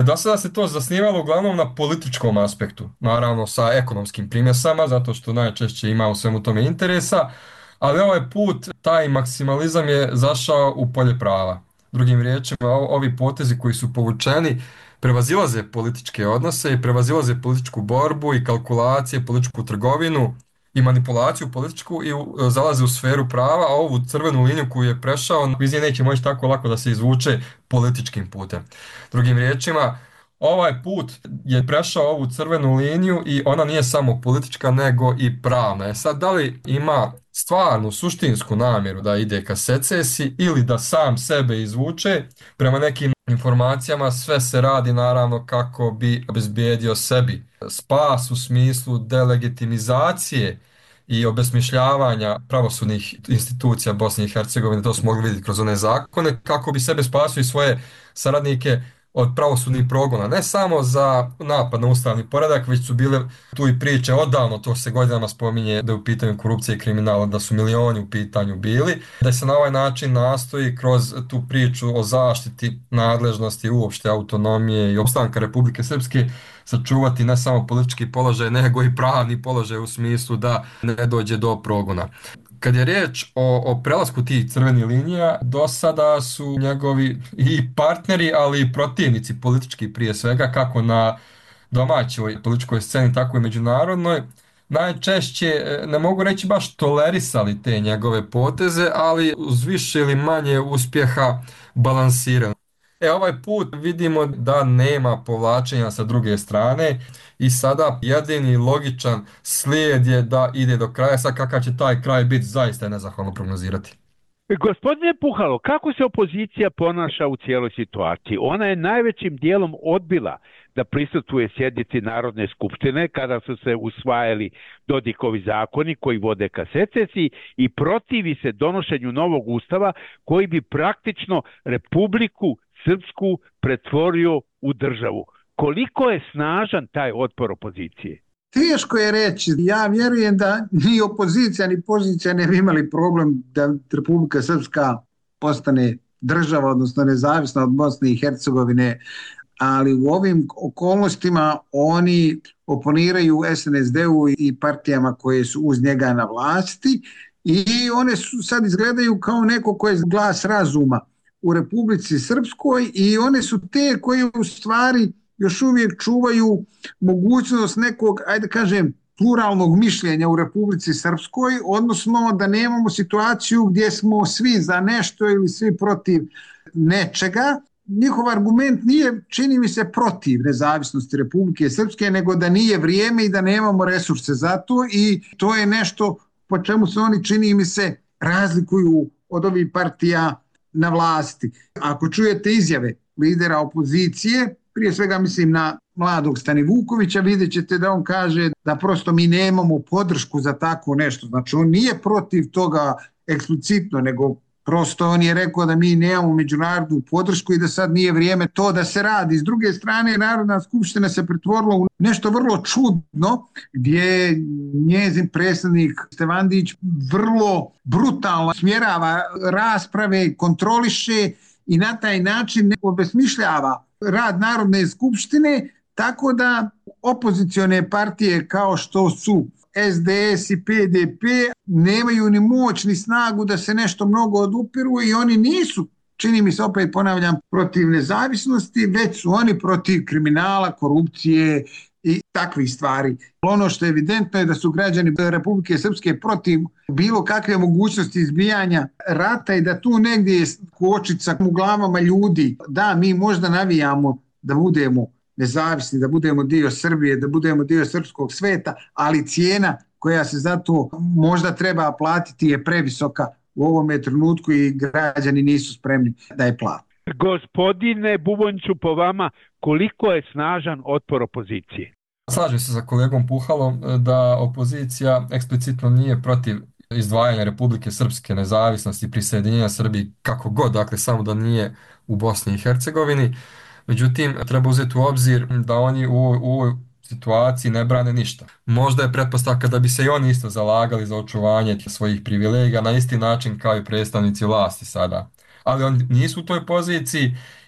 Do sada se to zasnivalo uglavnom na političkom aspektu, naravno sa ekonomskim primjesama, zato što najčešće ima u svemu tome interesa, ali ovaj put taj maksimalizam je zašao u polje prava. Drugim riječima, ovi potezi koji su povučeni prevazilaze političke odnose i prevazilaze političku borbu i kalkulacije, političku trgovinu i manipulaciju političku i zalaze u sferu prava, a ovu crvenu liniju koju je prešao iz nje neće moći tako lako da se izvuče političkim putem. Drugim riječima, ovaj put je prešao ovu crvenu liniju i ona nije samo politička nego i pravna. Sad, da li ima stvarnu, suštinsku namjeru da ide ka secesiji ili da sam sebe izvuče, prema nekim informacijama sve se radi naravno kako bi obezbijedio sebi spas u smislu delegitimizacije i obesmišljavanja pravosudnih institucija Bosne i Hercegovine, to smo mogli vidjeti kroz one zakone, kako bi sebe spasio i svoje saradnike od pravosudnih progona, ne samo za napad na ustavni poredak, već su bile tu i priče odavno, to se godinama spominje da je u pitanju korupcije i kriminala, da su milioni u pitanju bili, da se na ovaj način nastoji kroz tu priču o zaštiti nadležnosti, uopšte autonomije i opstanka Republike Srpske sačuvati ne samo politički položaj, nego i pravni položaj u smislu da ne dođe do progona. Kad je riječ o prelasku tih crvenih linija, do sada su njegovi i partneri, ali i protivnici politički prije svega, kako na domaćoj političkoj sceni, tako i međunarodnoj, najčešće, ne mogu reći baš tolerisali te njegove poteze, ali uz više ili manje uspjeha balansirali. Ovaj put vidimo da nema povlačenja sa druge strane i sada jedini logičan slijed je da ide do kraja. Sad kakav će taj kraj biti, zaista je nezahvalno prognozirati. Gospodine Puhalo, kako se opozicija ponaša u cijeloj situaciji? Ona je najvećim dijelom odbila da prisustvuje sjednici Narodne skupštine kada su se usvajali Dodikovi zakoni koji vode ka secesiji i protivi se donošenju novog ustava koji bi praktično Republiku Srpsku pretvorio u državu. Koliko je snažan taj otpor opozicije? Teško je reći. Ja vjerujem da ni opozicija ni pozicija ne bi imali problem da Republika Srpska postane država, odnosno nezavisna od Bosne i Hercegovine, ali u ovim okolnostima oni oponiraju SNSD-u i partijama koje su uz njega na vlasti i one su sad izgledaju kao neko ko je glas razuma u Republici Srpskoj i one su te koje u stvari još uvijek čuvaju mogućnost nekog, ajde kažem, pluralnog mišljenja u Republici Srpskoj, odnosno da nemamo situaciju gdje smo svi za nešto ili svi protiv nečega. Njihov argument nije, čini mi se, protiv nezavisnosti Republike Srpske, nego da nije vrijeme i da nemamo resurse za to i to je nešto po čemu se oni, čini mi se, razlikuju od ovih partija na vlasti. Ako čujete izjave lidera opozicije, prije svega mislim na mladog Stani Vukovića, vidjet ćete da on kaže da prosto mi nemamo podršku za tako nešto. Znači on nije protiv toga eksplicitno, nego prosto on je rekao da mi nemamo međunarodnu podršku i da sad nije vrijeme to da se radi. S druge strane, Narodna skupština se pretvorila u nešto vrlo čudno, gdje njezin predsjednik Stevandić vrlo brutalno smjerava rasprave, kontroliše i na taj način obesmišljava rad Narodne skupštine, tako da opozicione partije kao što su SDS i PDP nemaju ni moć ni snagu da se nešto mnogo odupiru i oni nisu, čini mi se, opet ponavljam, protiv nezavisnosti, već su oni protiv kriminala, korupcije i takvih stvari. Ono što je evidentno je da su građani Republike Srpske protiv bilo kakve mogućnosti izbijanja rata i da tu negdje je kočica u glavama ljudi. Da, mi možda navijamo da budemo nezavisni, da budemo dio Srbije, da budemo dio srpskog sveta, ali cijena koja se za to možda treba platiti je previsoka u ovome trenutku i građani nisu spremni da je plate. Gospodine Bubonjiću, po vama, koliko je snažan otpor opozicije? Slažem se sa kolegom Puhalom da opozicija eksplicitno nije protiv izdvajanja Republike Srpske, nezavisnosti, prisjedinjenja Srbiji, kako god, dakle samo da nije u Bosni i Hercegovini. Međutim, treba uzeti u obzir da oni u ovoj situaciji ne brane ništa. Možda je pretpostavka da bi se i oni isto zalagali za očuvanje svojih privilegija na isti način kao i predstavnici vlasti sada. Ali oni nisu u toj poziciji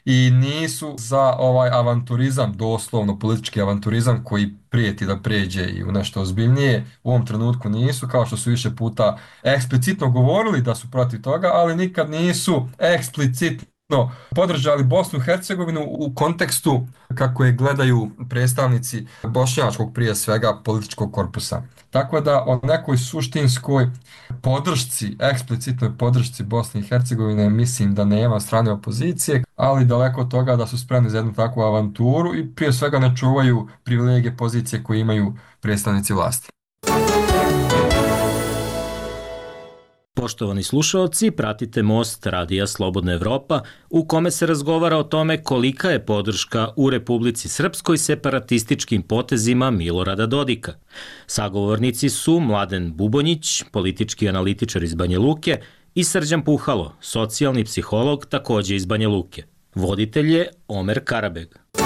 i nisu za ovaj avanturizam, doslovno politički avanturizam koji prijeti da pređe i u nešto ozbiljnije. U ovom trenutku nisu, kao što su više puta eksplicitno govorili da su protiv toga, ali nikad nisu eksplicitno podržali Bosnu i Hercegovinu u kontekstu kako je gledaju predstavnici bošnjačkog, prije svega, političkog korpusa. Tako da o nekoj suštinskoj podršci, eksplicitnoj podršci Bosne i Hercegovine mislim da nema strane opozicije, ali daleko od toga da su spremni za jednu takvu avanturu i prije svega ne čuvaju privilegije pozicije koje imaju predstavnici vlasti. Poštovani slušaoci, pratite Most Radija Slobodna Evropa u kome se razgovara o tome kolika je podrška u Republici Srpskoj separatističkim potezima Milorada Dodika. Sagovornici su Mladen Bubonjić, politički analitičar iz Banja Luke, i Srđan Puhalo, socijalni psiholog također iz Banja Luke. Voditelj je Omer Karabeg.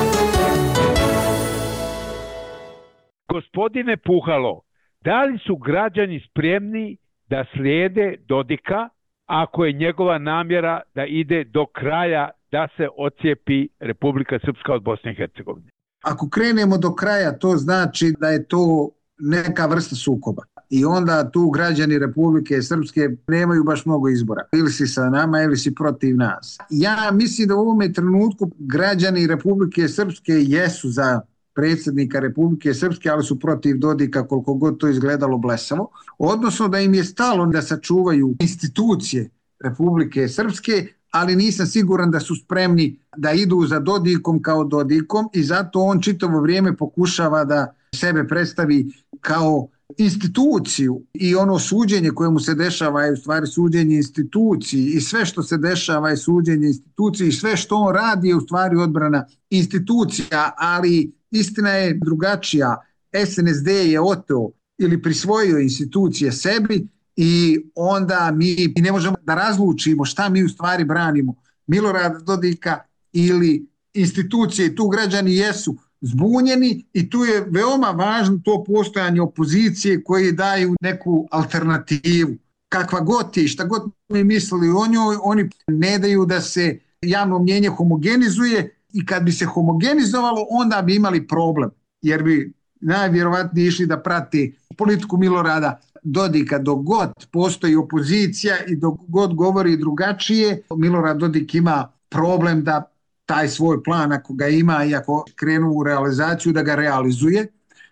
Gospodine Puhalo, da li su građani spremni da slijede Dodika ako je njegova namjera da ide do kraja da se ocijepi Republika Srpska od Bosne i Hercegovine? Ako krenemo do kraja, to znači da je to neka vrsta sukoba. I onda tu građani Republike Srpske nemaju baš mnogo izbora. Ili si sa nama, ili si protiv nas. Ja mislim da u ovome trenutku građani Republike Srpske jesu za predsjednika Republike Srpske, ali su protiv Dodika koliko god to izgledalo blesavo. Odnosno da im je stalo da sačuvaju institucije Republike Srpske, ali nisam siguran da su spremni da idu za Dodikom kao Dodikom i zato on čitavo vrijeme pokušava da sebe predstavi kao instituciju i ono suđenje koje mu se dešava je u stvari suđenje instituciji i sve što se dešava je suđenje instituciji i sve što on radi je u stvari odbrana institucija, ali istina je drugačija. SNSD je oteo ili prisvojio institucije sebi i onda mi ne možemo da razlučimo šta mi u stvari branimo, Milorada Dodika ili institucije. Tu građani jesu zbunjeni i tu je veoma važno to postojanje opozicije koji daju neku alternativu. Kakva god je, šta god mi mislili o njoj, oni ne daju da se javno mnjenje homogenizuje i kad bi se homogenizovalo onda bi imali problem jer bi najvjerovatnije išli da prati politiku Milorada Dodika. Dok god postoji opozicija i dok god govori drugačije, Milorad Dodik ima problem da taj svoj plan, ako ga ima i ako krenu u realizaciju, da ga realizuje.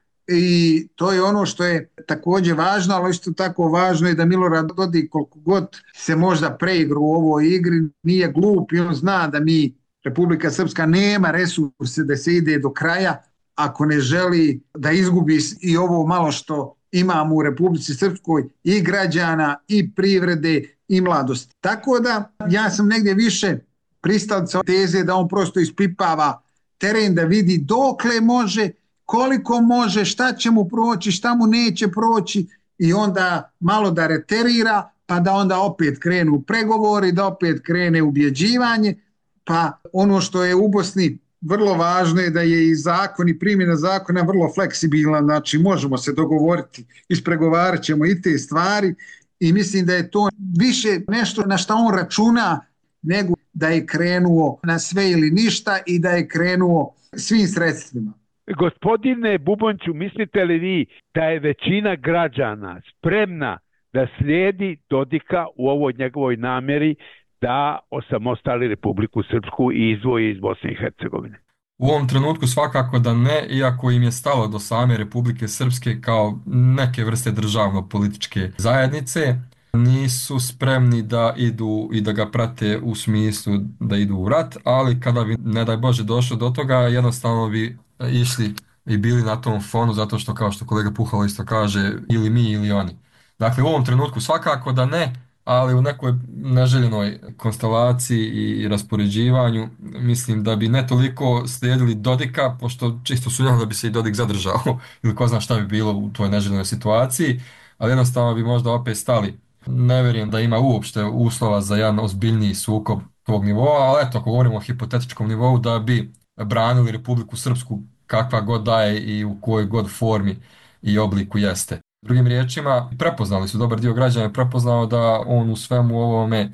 I to je ono što je također važno, ali isto tako važno je da Milorad Dodik koliko god se možda preigra u ovoj igri, nije glup i on zna da mi, Republika Srpska, nema resurse da se ide do kraja ako ne želi da izgubi i ovo malo što imamo u Republici Srpskoj i građana i privrede i mladosti. Tako da ja sam negdje više pristalica teze da on prosto ispipava teren, da vidi dokle može, koliko može, šta će mu proći, šta mu neće proći i onda malo da reterira, pa da onda opet krenu pregovori, da opet krene ubjeđivanje, pa ono što je u Bosni vrlo važno je da je i zakon i primjena zakona vrlo fleksibilna, znači možemo se dogovoriti, ispregovarat ćemo i te stvari i mislim da je to više nešto na što on računa nego da je krenuo na sve ili ništa i da je krenuo svim sredstvima. Gospodine Bubonću, mislite li vi da je većina građana spremna da slijedi Dodika u ovoj njegovoj namjeri da osamostali Republiku Srpsku i izdvoji iz Bosne i Hercegovine? U ovom trenutku svakako da ne, iako im je stalo do same Republike Srpske kao neke vrste državno-političke zajednice, nisu spremni da idu i da ga prate u smislu da idu u rat, ali kada bi, ne daj Bože, došlo do toga, jednostavno bi išli i bili na tom fonu, zato što, kao što kolega Puhalo isto kaže, ili mi ili oni. Dakle, u ovom trenutku svakako da ne, ali u nekoj neželjenoj konstelaciji i raspoređivanju mislim da bi ne toliko slijedili Dodika, pošto čisto sumnjam da bi se i Dodik zadržao ili ko zna šta bi bilo u toj neželjenoj situaciji, ali jednostavno bi možda opet stali. Ne vjerujem da ima uopšte uslova za jedan ozbiljniji sukob tog nivoa, ali eto, ako govorimo o hipotetičkom nivou, da bi branili Republiku Srpsku kakva god daje i u kojoj god formi i obliku jeste. Drugim riječima, prepoznali su, dobar dio građana je prepoznao da on u svemu ovome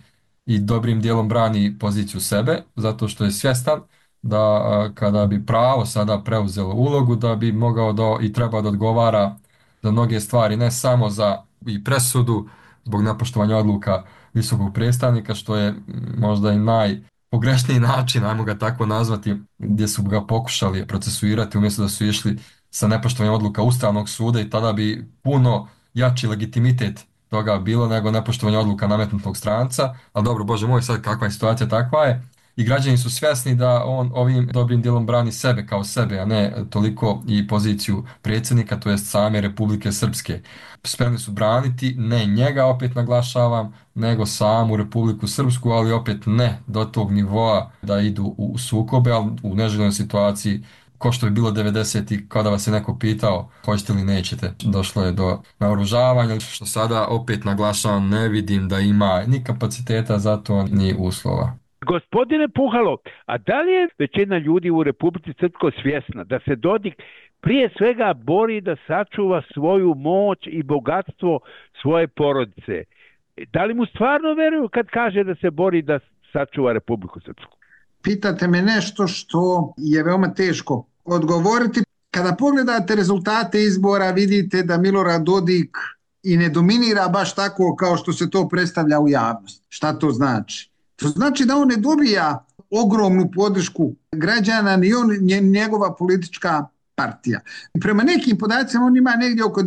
i dobrim dijelom brani poziciju sebe, zato što je svjestan da kada bi pravo sada preuzelo ulogu, da bi mogao i trebao da odgovara za mnoge stvari, ne samo za i presudu zbog nepoštovanja odluka visokog predstavnika, što je možda i najpogrešniji način, ajmo ga tako nazvati, gdje su ga pokušali procesuirati umjesto da su išli sa nepoštovanjem odluka Ustavnog suda i tada bi puno jači legitimitet toga bilo nego nepoštovanje odluka nametnutog stranca, ali dobro, Bože moj, sad kakva je situacija, takva je. I građani su svjesni da on ovim dobrim dijelom brani sebe kao sebe, a ne toliko i poziciju predsjednika, to jest same Republike Srpske. Spremni su braniti, ne njega, opet naglašavam, nego samu Republiku Srpsku, ali opet ne do tog nivoa da idu u sukobe, ali u neželjenoj situaciji, ko što je bilo 90-ih, kada vas je neko pitao hoćete li nećete, došlo je do naoružavanja, što sada opet naglašavam, ne vidim da ima ni kapaciteta za to, ni uslova. Gospodine Puhalo, a da li je većina ljudi u Republici Srpskoj svjesna da se Dodik prije svega bori da sačuva svoju moć i bogatstvo svoje porodice? Da li mu stvarno veruju kad kaže da se bori da sačuva Republiku Srpsku? Pitate me nešto što je veoma teško odgovoriti. Kada pogledate rezultate izbora, vidite da Milorad Dodik i ne dominira baš tako kao što se to predstavlja u javnosti. Šta to znači? To znači da on ne dobija ogromnu podršku građana, ni on, ni njegova politička partija. I prema nekim podacima on ima negdje oko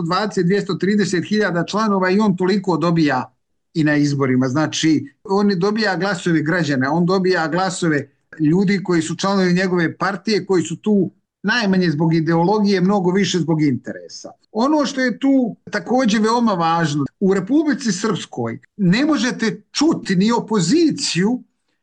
220-230 hiljada članova i on toliko dobija i na izborima. Znači, on dobija glasove građana, on dobija glasove ljudi koji su članovi njegove partije, koji su tu najmanje zbog ideologije, mnogo više zbog interesa. Ono što je tu također veoma važno, u Republici Srpskoj ne možete čuti ni opoziciju,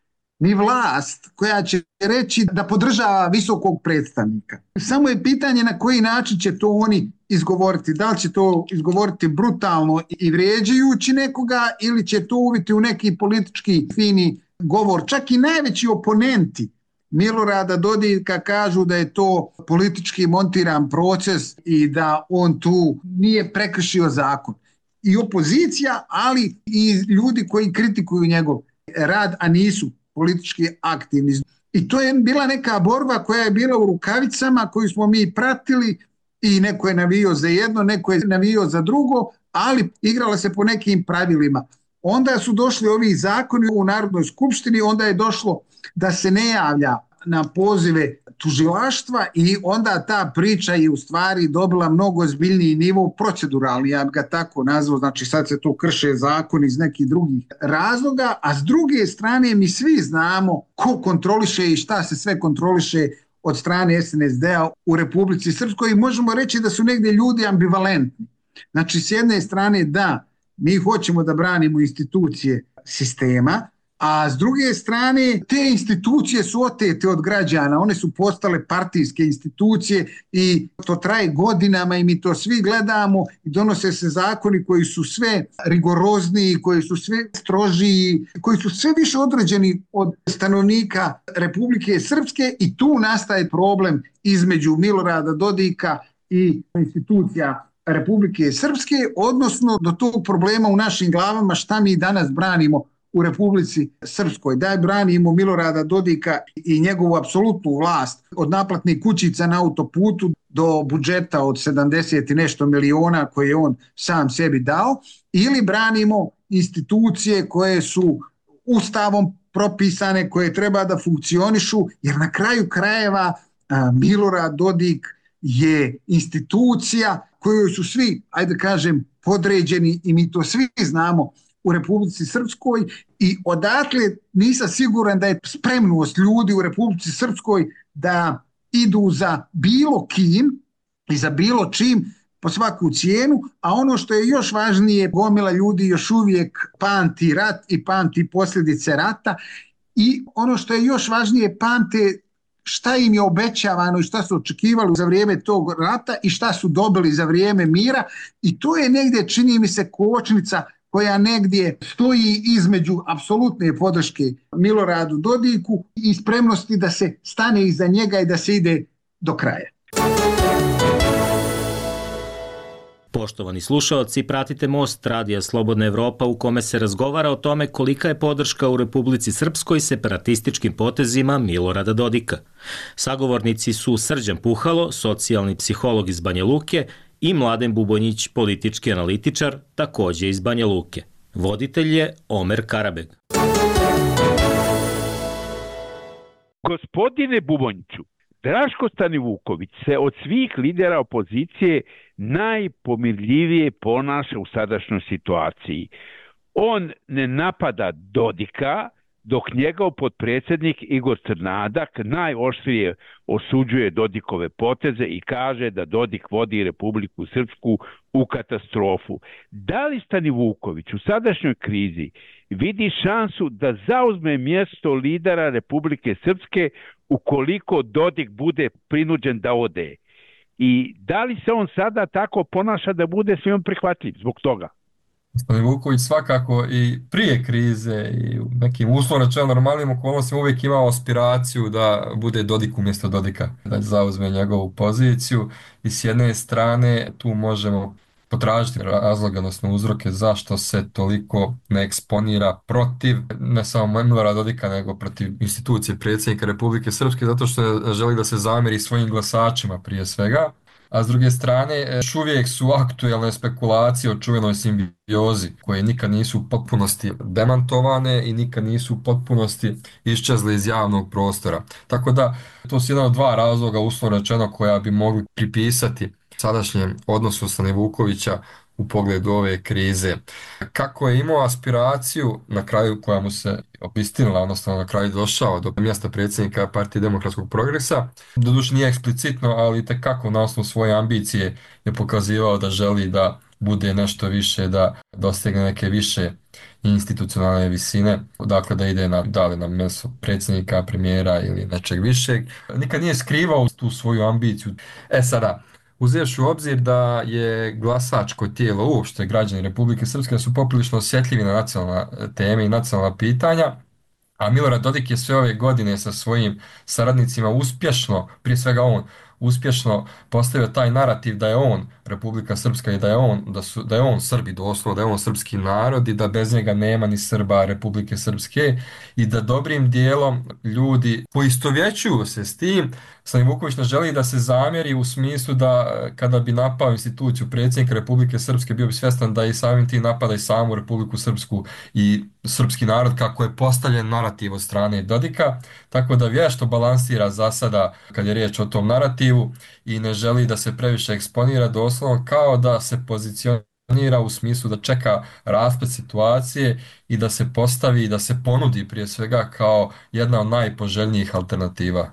ni vlast koja će reći da podržava visokog predstavnika. Samo je pitanje na koji način će to oni izgovoriti. Da li će to izgovoriti brutalno i vrijeđajući nekoga ili će to uviti u neki politički fini govor. Čak i najveći oponenti Milorada Dodika kažu da je to politički montiran proces i da on tu nije prekršio zakon. I opozicija, ali i ljudi koji kritikuju njegov rad, a nisu politički aktivni. I to je bila neka borba koja je bila u rukavicama, koju smo mi pratili i neko je navio za jedno, neko je navio za drugo, ali igrala se po nekim pravilima. Onda su došli ovi zakoni u Narodnoj skupštini, onda je došlo da se ne javlja na pozive tužilaštva i onda ta priča je u stvari dobila mnogo ozbiljniji nivo proceduralni, ja bih ga tako nazvao, znači sad se to krše zakon iz nekih drugih razloga, a s druge strane mi svi znamo ko kontroliše i šta se sve kontroliše od strane SNSD-a u Republici Srpskoj i možemo reći da su negdje ljudi ambivalentni. Znači s jedne strane da, mi hoćemo da branimo institucije sistema, a s druge strane te institucije su otete od građana, one su postale partijske institucije i to traje godinama i mi to svi gledamo i donose se zakoni koji su sve rigorozniji, koji su sve strožiji, koji su sve više određeni od stanovnika Republike Srpske i tu nastaje problem između Milorada Dodika i institucija Republike Srpske, odnosno do tog problema u našim glavama šta mi danas branimo u Republici Srpskoj. Da branimo Milorada Dodika i njegovu apsolutnu vlast od naplatnih kućica na autoputu do budžeta od 70 i nešto miliona koje je on sam sebi dao, ili branimo institucije koje su ustavom propisane, koje treba da funkcionišu, jer na kraju krajeva Milorad Dodik je institucija kojoj su svi, ajde kažem, podređeni i mi to svi znamo u Republici Srpskoj i odatle nisam siguran da je spremnost ljudi u Republici Srpskoj da idu za bilo kim i za bilo čim po svaku cijenu, a ono što je još važnije, gomila ljudi još uvijek pamti rat i pamti posljedice rata i ono što je još važnije, pamte šta im je obećavano i šta su očekivali za vrijeme tog rata i šta su dobili za vrijeme mira i to je negdje, čini mi se, kočnica koja negdje stoji između apsolutne podrške Miloradu Dodiku i spremnosti da se stane iza njega i da se ide do kraja. Poštovani slušaoci, pratite Most Radija Slobodna Evropa u kome se razgovara o tome kolika je podrška u Republici Srpskoj separatističkim potezima Milorada Dodika. Sagovornici su Srđan Puhalo, socijalni psiholog iz Banja Luke, i Mladen Bubonjić, politički analitičar, također iz Banja Luke. Voditelj je Omer Karabeg. Gospodine Bubonjiću, Draško Stanivuković se od svih lidera opozicije najpomirljivije ponaša u sadašnjoj situaciji. On ne napada Dodika, dok njegov potpredsjednik Igor Crnadak najoštrije osuđuje Dodikove poteze i kaže da Dodik vodi Republiku Srpsku u katastrofu. Da li Stanivuković u sadašnjoj krizi vidi šansu da zauzme mjesto lidera Republike Srpske ukoliko Dodik bude prinuđen da ode? I da li se on sada tako ponaša da bude svima prihvatljiv zbog toga? Stanivuković svakako i prije krize i u nekim uslovno rečeno normalnim okolnostima uvijek imao aspiraciju da bude Dodik umjesto Dodika, da zauzme njegovu poziciju i s jedne strane tu možemo potražiti razloga, odnosno uzroke zašto se toliko ne eksponira protiv ne samo Milorada Dodika nego protiv institucije predsjednika Republike Srpske, zato što želi da se zamjeri svojim glasačima prije svega. A s druge strane, još uvijek su aktuelne spekulacije o čuvenoj simbiozi koje nikad nisu u potpunosti demantovane i nikad nisu u potpunosti iščezle iz javnog prostora. Tako da, to su jedan od dva razloga, uslovno rečeno, koja bi mogli pripisati sadašnjem odnosu Stanivukovića u pogledu ove krize. Kako je imao aspiraciju na kraju koja mu se obistinila, odnosno na kraju došao do mjesta predsjednika Partije demokratskog progresa, doduše nije eksplicitno, ali tekako na osnovu svoje ambicije je pokazivao da želi da bude nešto više, da dostigne neke više institucionalne visine, dakle da ide na mjesto predsjednika, premijera ili nečeg višeg. Nikad nije skrivao tu svoju ambiciju. Sada, uzevši u obzir da je glasačko tijelo uopšte građani Republike Srpske su poprilično osjetljivi na nacionalne teme i nacionalna pitanja, a Milorad Dodik je sve ove godine sa svojim saradnicima uspješno, prije svega on, uspješno postavio taj narativ da je on Republika Srpska i da je on Srbi doslovno, da je on srpski narod i da bez njega nema ni Srba Republike Srpske i da dobrim dijelom ljudi poistovjećuju se s tim. Stanivuković ne želi da se zamjeri u smislu da kada bi napao instituciju predsjednika Republike Srpske bio bi svjestan da i samim tim napada i samu Republiku Srpsku i srpski narod kako je postavljen narativ od strane Dodika, tako da vješto balansira za sada kad je riječ o tom narativu i ne želi da se previše eksponira, doslovno kao da se pozicionira u smislu da čeka rasplet situacije i da se postavi i da se ponudi prije svega kao jedna od najpoželjnijih alternativa.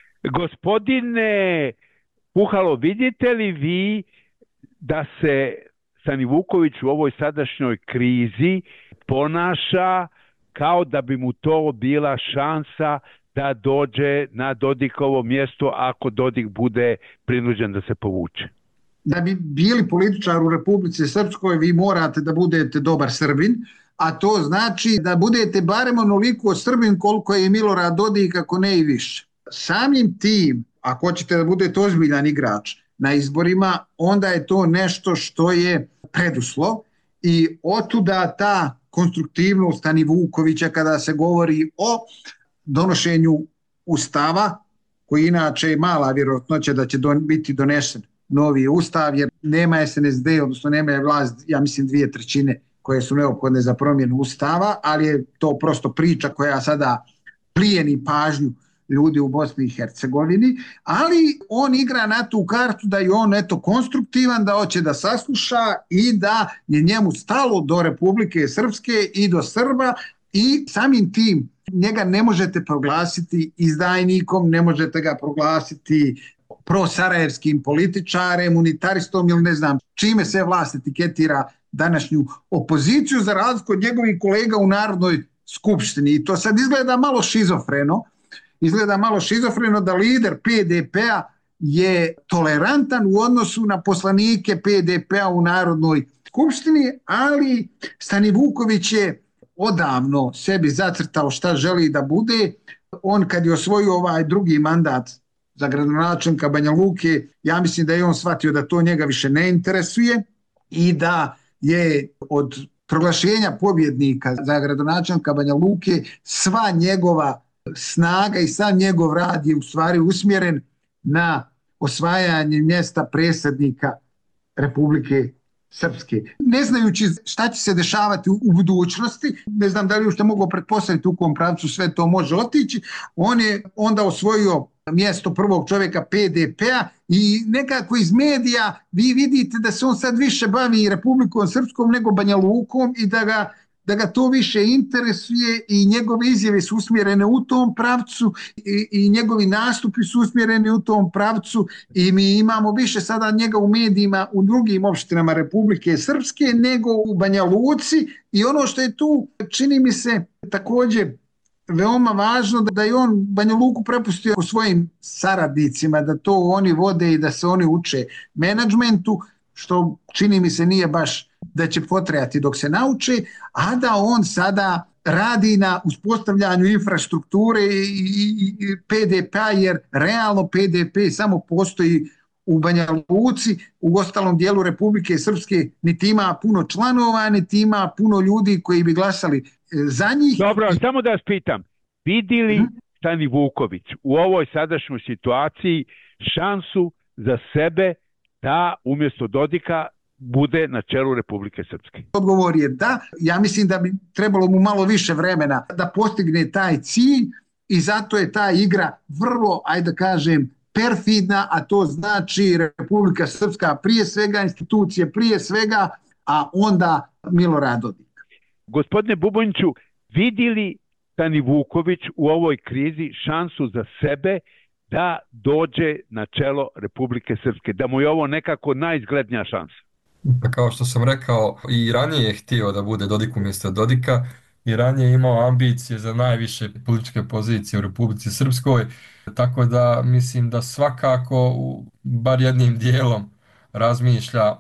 Gospodine Puhalo, vidite li vi da se Stanivuković u ovoj sadašnjoj krizi ponaša kao da bi mu to bila šansa da dođe na Dodikovo mjesto ako Dodik bude prinuđen da se povuče? Da bi bili političar u Republici Srpskoj vi morate da budete dobar Srbin, a to znači da budete barem onoliko Srbin koliko je Milorad Dodik, ako ne i više. Samim tim, ako hoćete da budete ozbiljan igrač na izborima, onda je to nešto što je preduslov i otuda ta konstruktivnost Stanivukovića kada se govori o donošenju ustava, koji inače je mala vjerojatnoća da će biti donesen novi ustav, jer nema SNSD, odnosno nema je vlast, ja mislim 2/3 koje su neophodne za promjenu ustava, ali je to prosto priča koja sada plijeni pažnju ljudi u Bosni i Hercegovini, ali on igra na tu kartu da je on konstruktivan, da hoće da sasluša i da je njemu stalo do Republike Srpske i do Srba i samim tim njega ne možete proglasiti izdajnikom, ne možete ga proglasiti prosarajevskim političarem, unitaristom ili ne znam čime se vlast etiketira današnju opoziciju za razliku od njegovih kolega u Narodnoj skupštini. I to sad izgleda malo šizofreno. Izgleda malo šizofreno da lider PDP-a je tolerantan u odnosu na poslanike PDP-a u Narodnoj skupštini, ali Stanivuković je odavno sebi zacrtao šta želi da bude. On kad je osvojio ovaj drugi mandat za gradonačelnika Banja Luke, ja mislim da je on shvatio da to njega više ne interesuje i da je od proglašenja pobjednika za gradonačelnika Banja Luke sva njegova snaga i sam njegov rad je u stvari usmjeren na osvajanje mjesta predsjednika Republike Srpske. Ne znajući šta će se dešavati u budućnosti, ne znam da li ušte mogu pretpostaviti u kom pravcu sve to može otići, on je onda osvojio mjesto prvog čovjeka PDP-a i nekako iz medija vi vidite da se on sad više bavi Republikom Srpskom nego Banja Lukom i da ga to više interesuje i njegove izjave su usmjerene u tom pravcu i njegovi nastupi su usmjereni u tom pravcu i mi imamo više sada njega u medijima u drugim opštinama Republike Srpske nego u Banja Luci i ono što je tu čini mi se također veoma važno da je on Banja Luku prepustio svojim saradnicima, da to oni vode i da se oni uče menadžmentu, što čini mi se nije baš da će potrajati dok se nauče, a da on sada radi na uspostavljanju infrastrukture i PDP-a, jer realno PDP samo postoji u Banja Luci, u ostalom dijelu Republike Srpske niti ima puno članova, niti ima puno ljudi koji bi glasali za njih. Dobro, samo da vas pitam, vidi li Stani Vuković u ovoj sadašnjoj situaciji šansu za sebe da umjesto Dodika bude na čelu Republike Srpske? Odgovor je da. Ja mislim da bi trebalo mu malo više vremena da postigne taj cilj i zato je ta igra vrlo, ajde da kažem, perfidna, a to znači Republika Srpska prije svega, institucije prije svega, a onda Milorad Dodik. Gospodine Buboniću, vidi li Stani Vuković u ovoj krizi šansu za sebe da dođe na čelo Republike Srpske, da mu je ovo nekako najizglednija šansa? Pa kao što sam rekao, i ranije je htio da bude Dodik umjesto Dodika, i ranije je imao ambicije za najviše političke pozicije u Republici Srpskoj, tako da mislim da svakako, bar jednim dijelom, razmišlja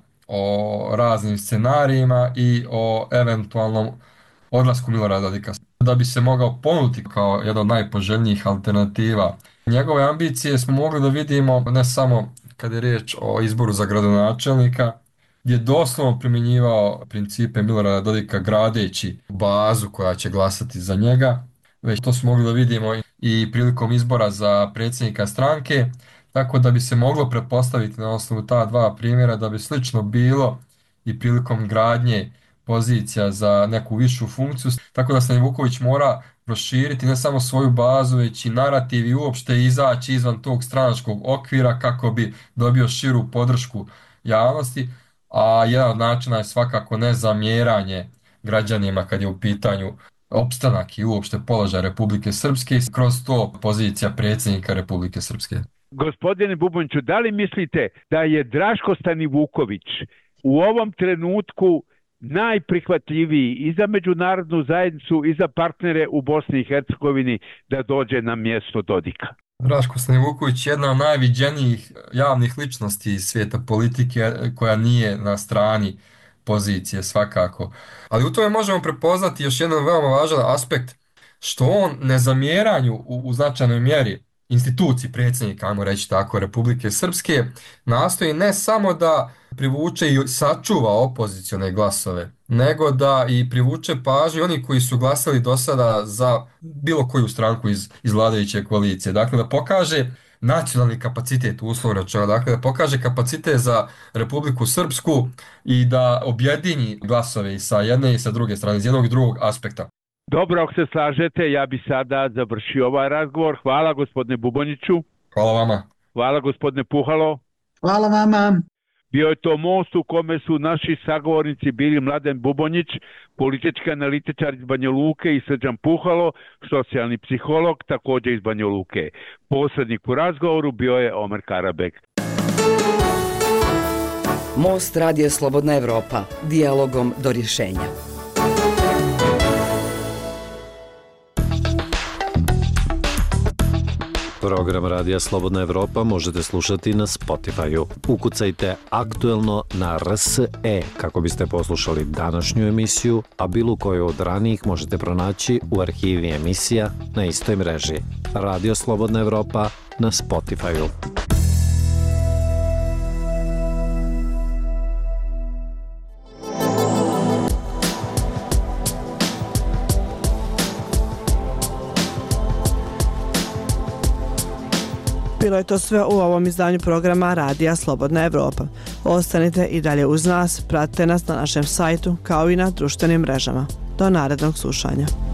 o raznim scenarijima i o eventualnom odlasku Milorada Dodika, da bi se mogao ponuditi kao jedna od najpoželjnijih alternativa. Njegove ambicije smo mogli da vidimo ne samo kad je riječ o izboru za gradonačelnika, gdje je doslovno primjenjivao principe Milorada Dodika gradeći bazu koja će glasati za njega, već to smo mogli da vidimo i prilikom izbora za predsjednika stranke, tako da bi se moglo pretpostaviti na osnovu ta dva primjera da bi slično bilo i prilikom gradnje pozicija za neku višu funkciju, tako da Stani Vuković mora proširiti ne samo svoju bazu, već i narativ i uopšte izaći izvan tog stranačkog okvira kako bi dobio širu podršku javnosti, a jedan od načina je svakako nezamjeranje građanima kad je u pitanju opstanak i uopšte položaj Republike Srpske, kroz to pozicija predsjednika Republike Srpske. Gospodine Buboniću, da li mislite da je Draško Stani Vuković u ovom trenutku najprihvatljiviji i za međunarodnu zajednicu i za partnere u Bosni i Hercegovini da dođe na mjesto Dodika? Draško Stani Vuković je jedna od najviđenijih javnih ličnosti iz svijeta politike koja nije na strani pozicije svakako. Ali u tome možemo prepoznati još jedan veoma važan aspekt, što on nezamjeranju u značajnoj mjeri instituciji predsjednika, ajmo reći tako, Republike Srpske, nastoji ne samo da privuče i sačuva opozicione glasove, nego da i privuče pažnju oni koji su glasali do sada za bilo koju stranku iz vladajuće koalicije. Dakle, da pokaže nacionalni kapacitet uslovno rečeno, dakle da pokaže kapacitet za Republiku Srpsku i da objedini glasove i sa jedne i sa druge strane, iz jednog i drugog aspekta. Dobro, ako se slažete, ja bi sada završio ovaj razgovor. Hvala gospodine Buboniću. Hvala vama. Hvala gospodine Puhalo. Hvala vama. Bio je to most u kome su naši sagovornici bili Mladen Bubonić, politički analitičar iz Banja Luke, i Srđan Puhalo, socijalni psiholog, također iz Banja Luke. Posrednik u razgovoru bio je Omer Karabek. Most Radija Slobodna Evropa. Dijalogom do rješenja. Program Radija Slobodna Evropa možete slušati na Spotify-u. Ukucajte aktuelno na RSE kako biste poslušali današnju emisiju, a bilo koju od ranijih možete pronaći u arhivi emisija na istoj mreži. Radio Slobodna Evropa na Spotify-u. Bilo je to sve u ovom izdanju programa Radija Slobodna Evropa. Ostanite i dalje uz nas, pratite nas na našem sajtu kao i na društvenim mrežama. Do narednog slušanja.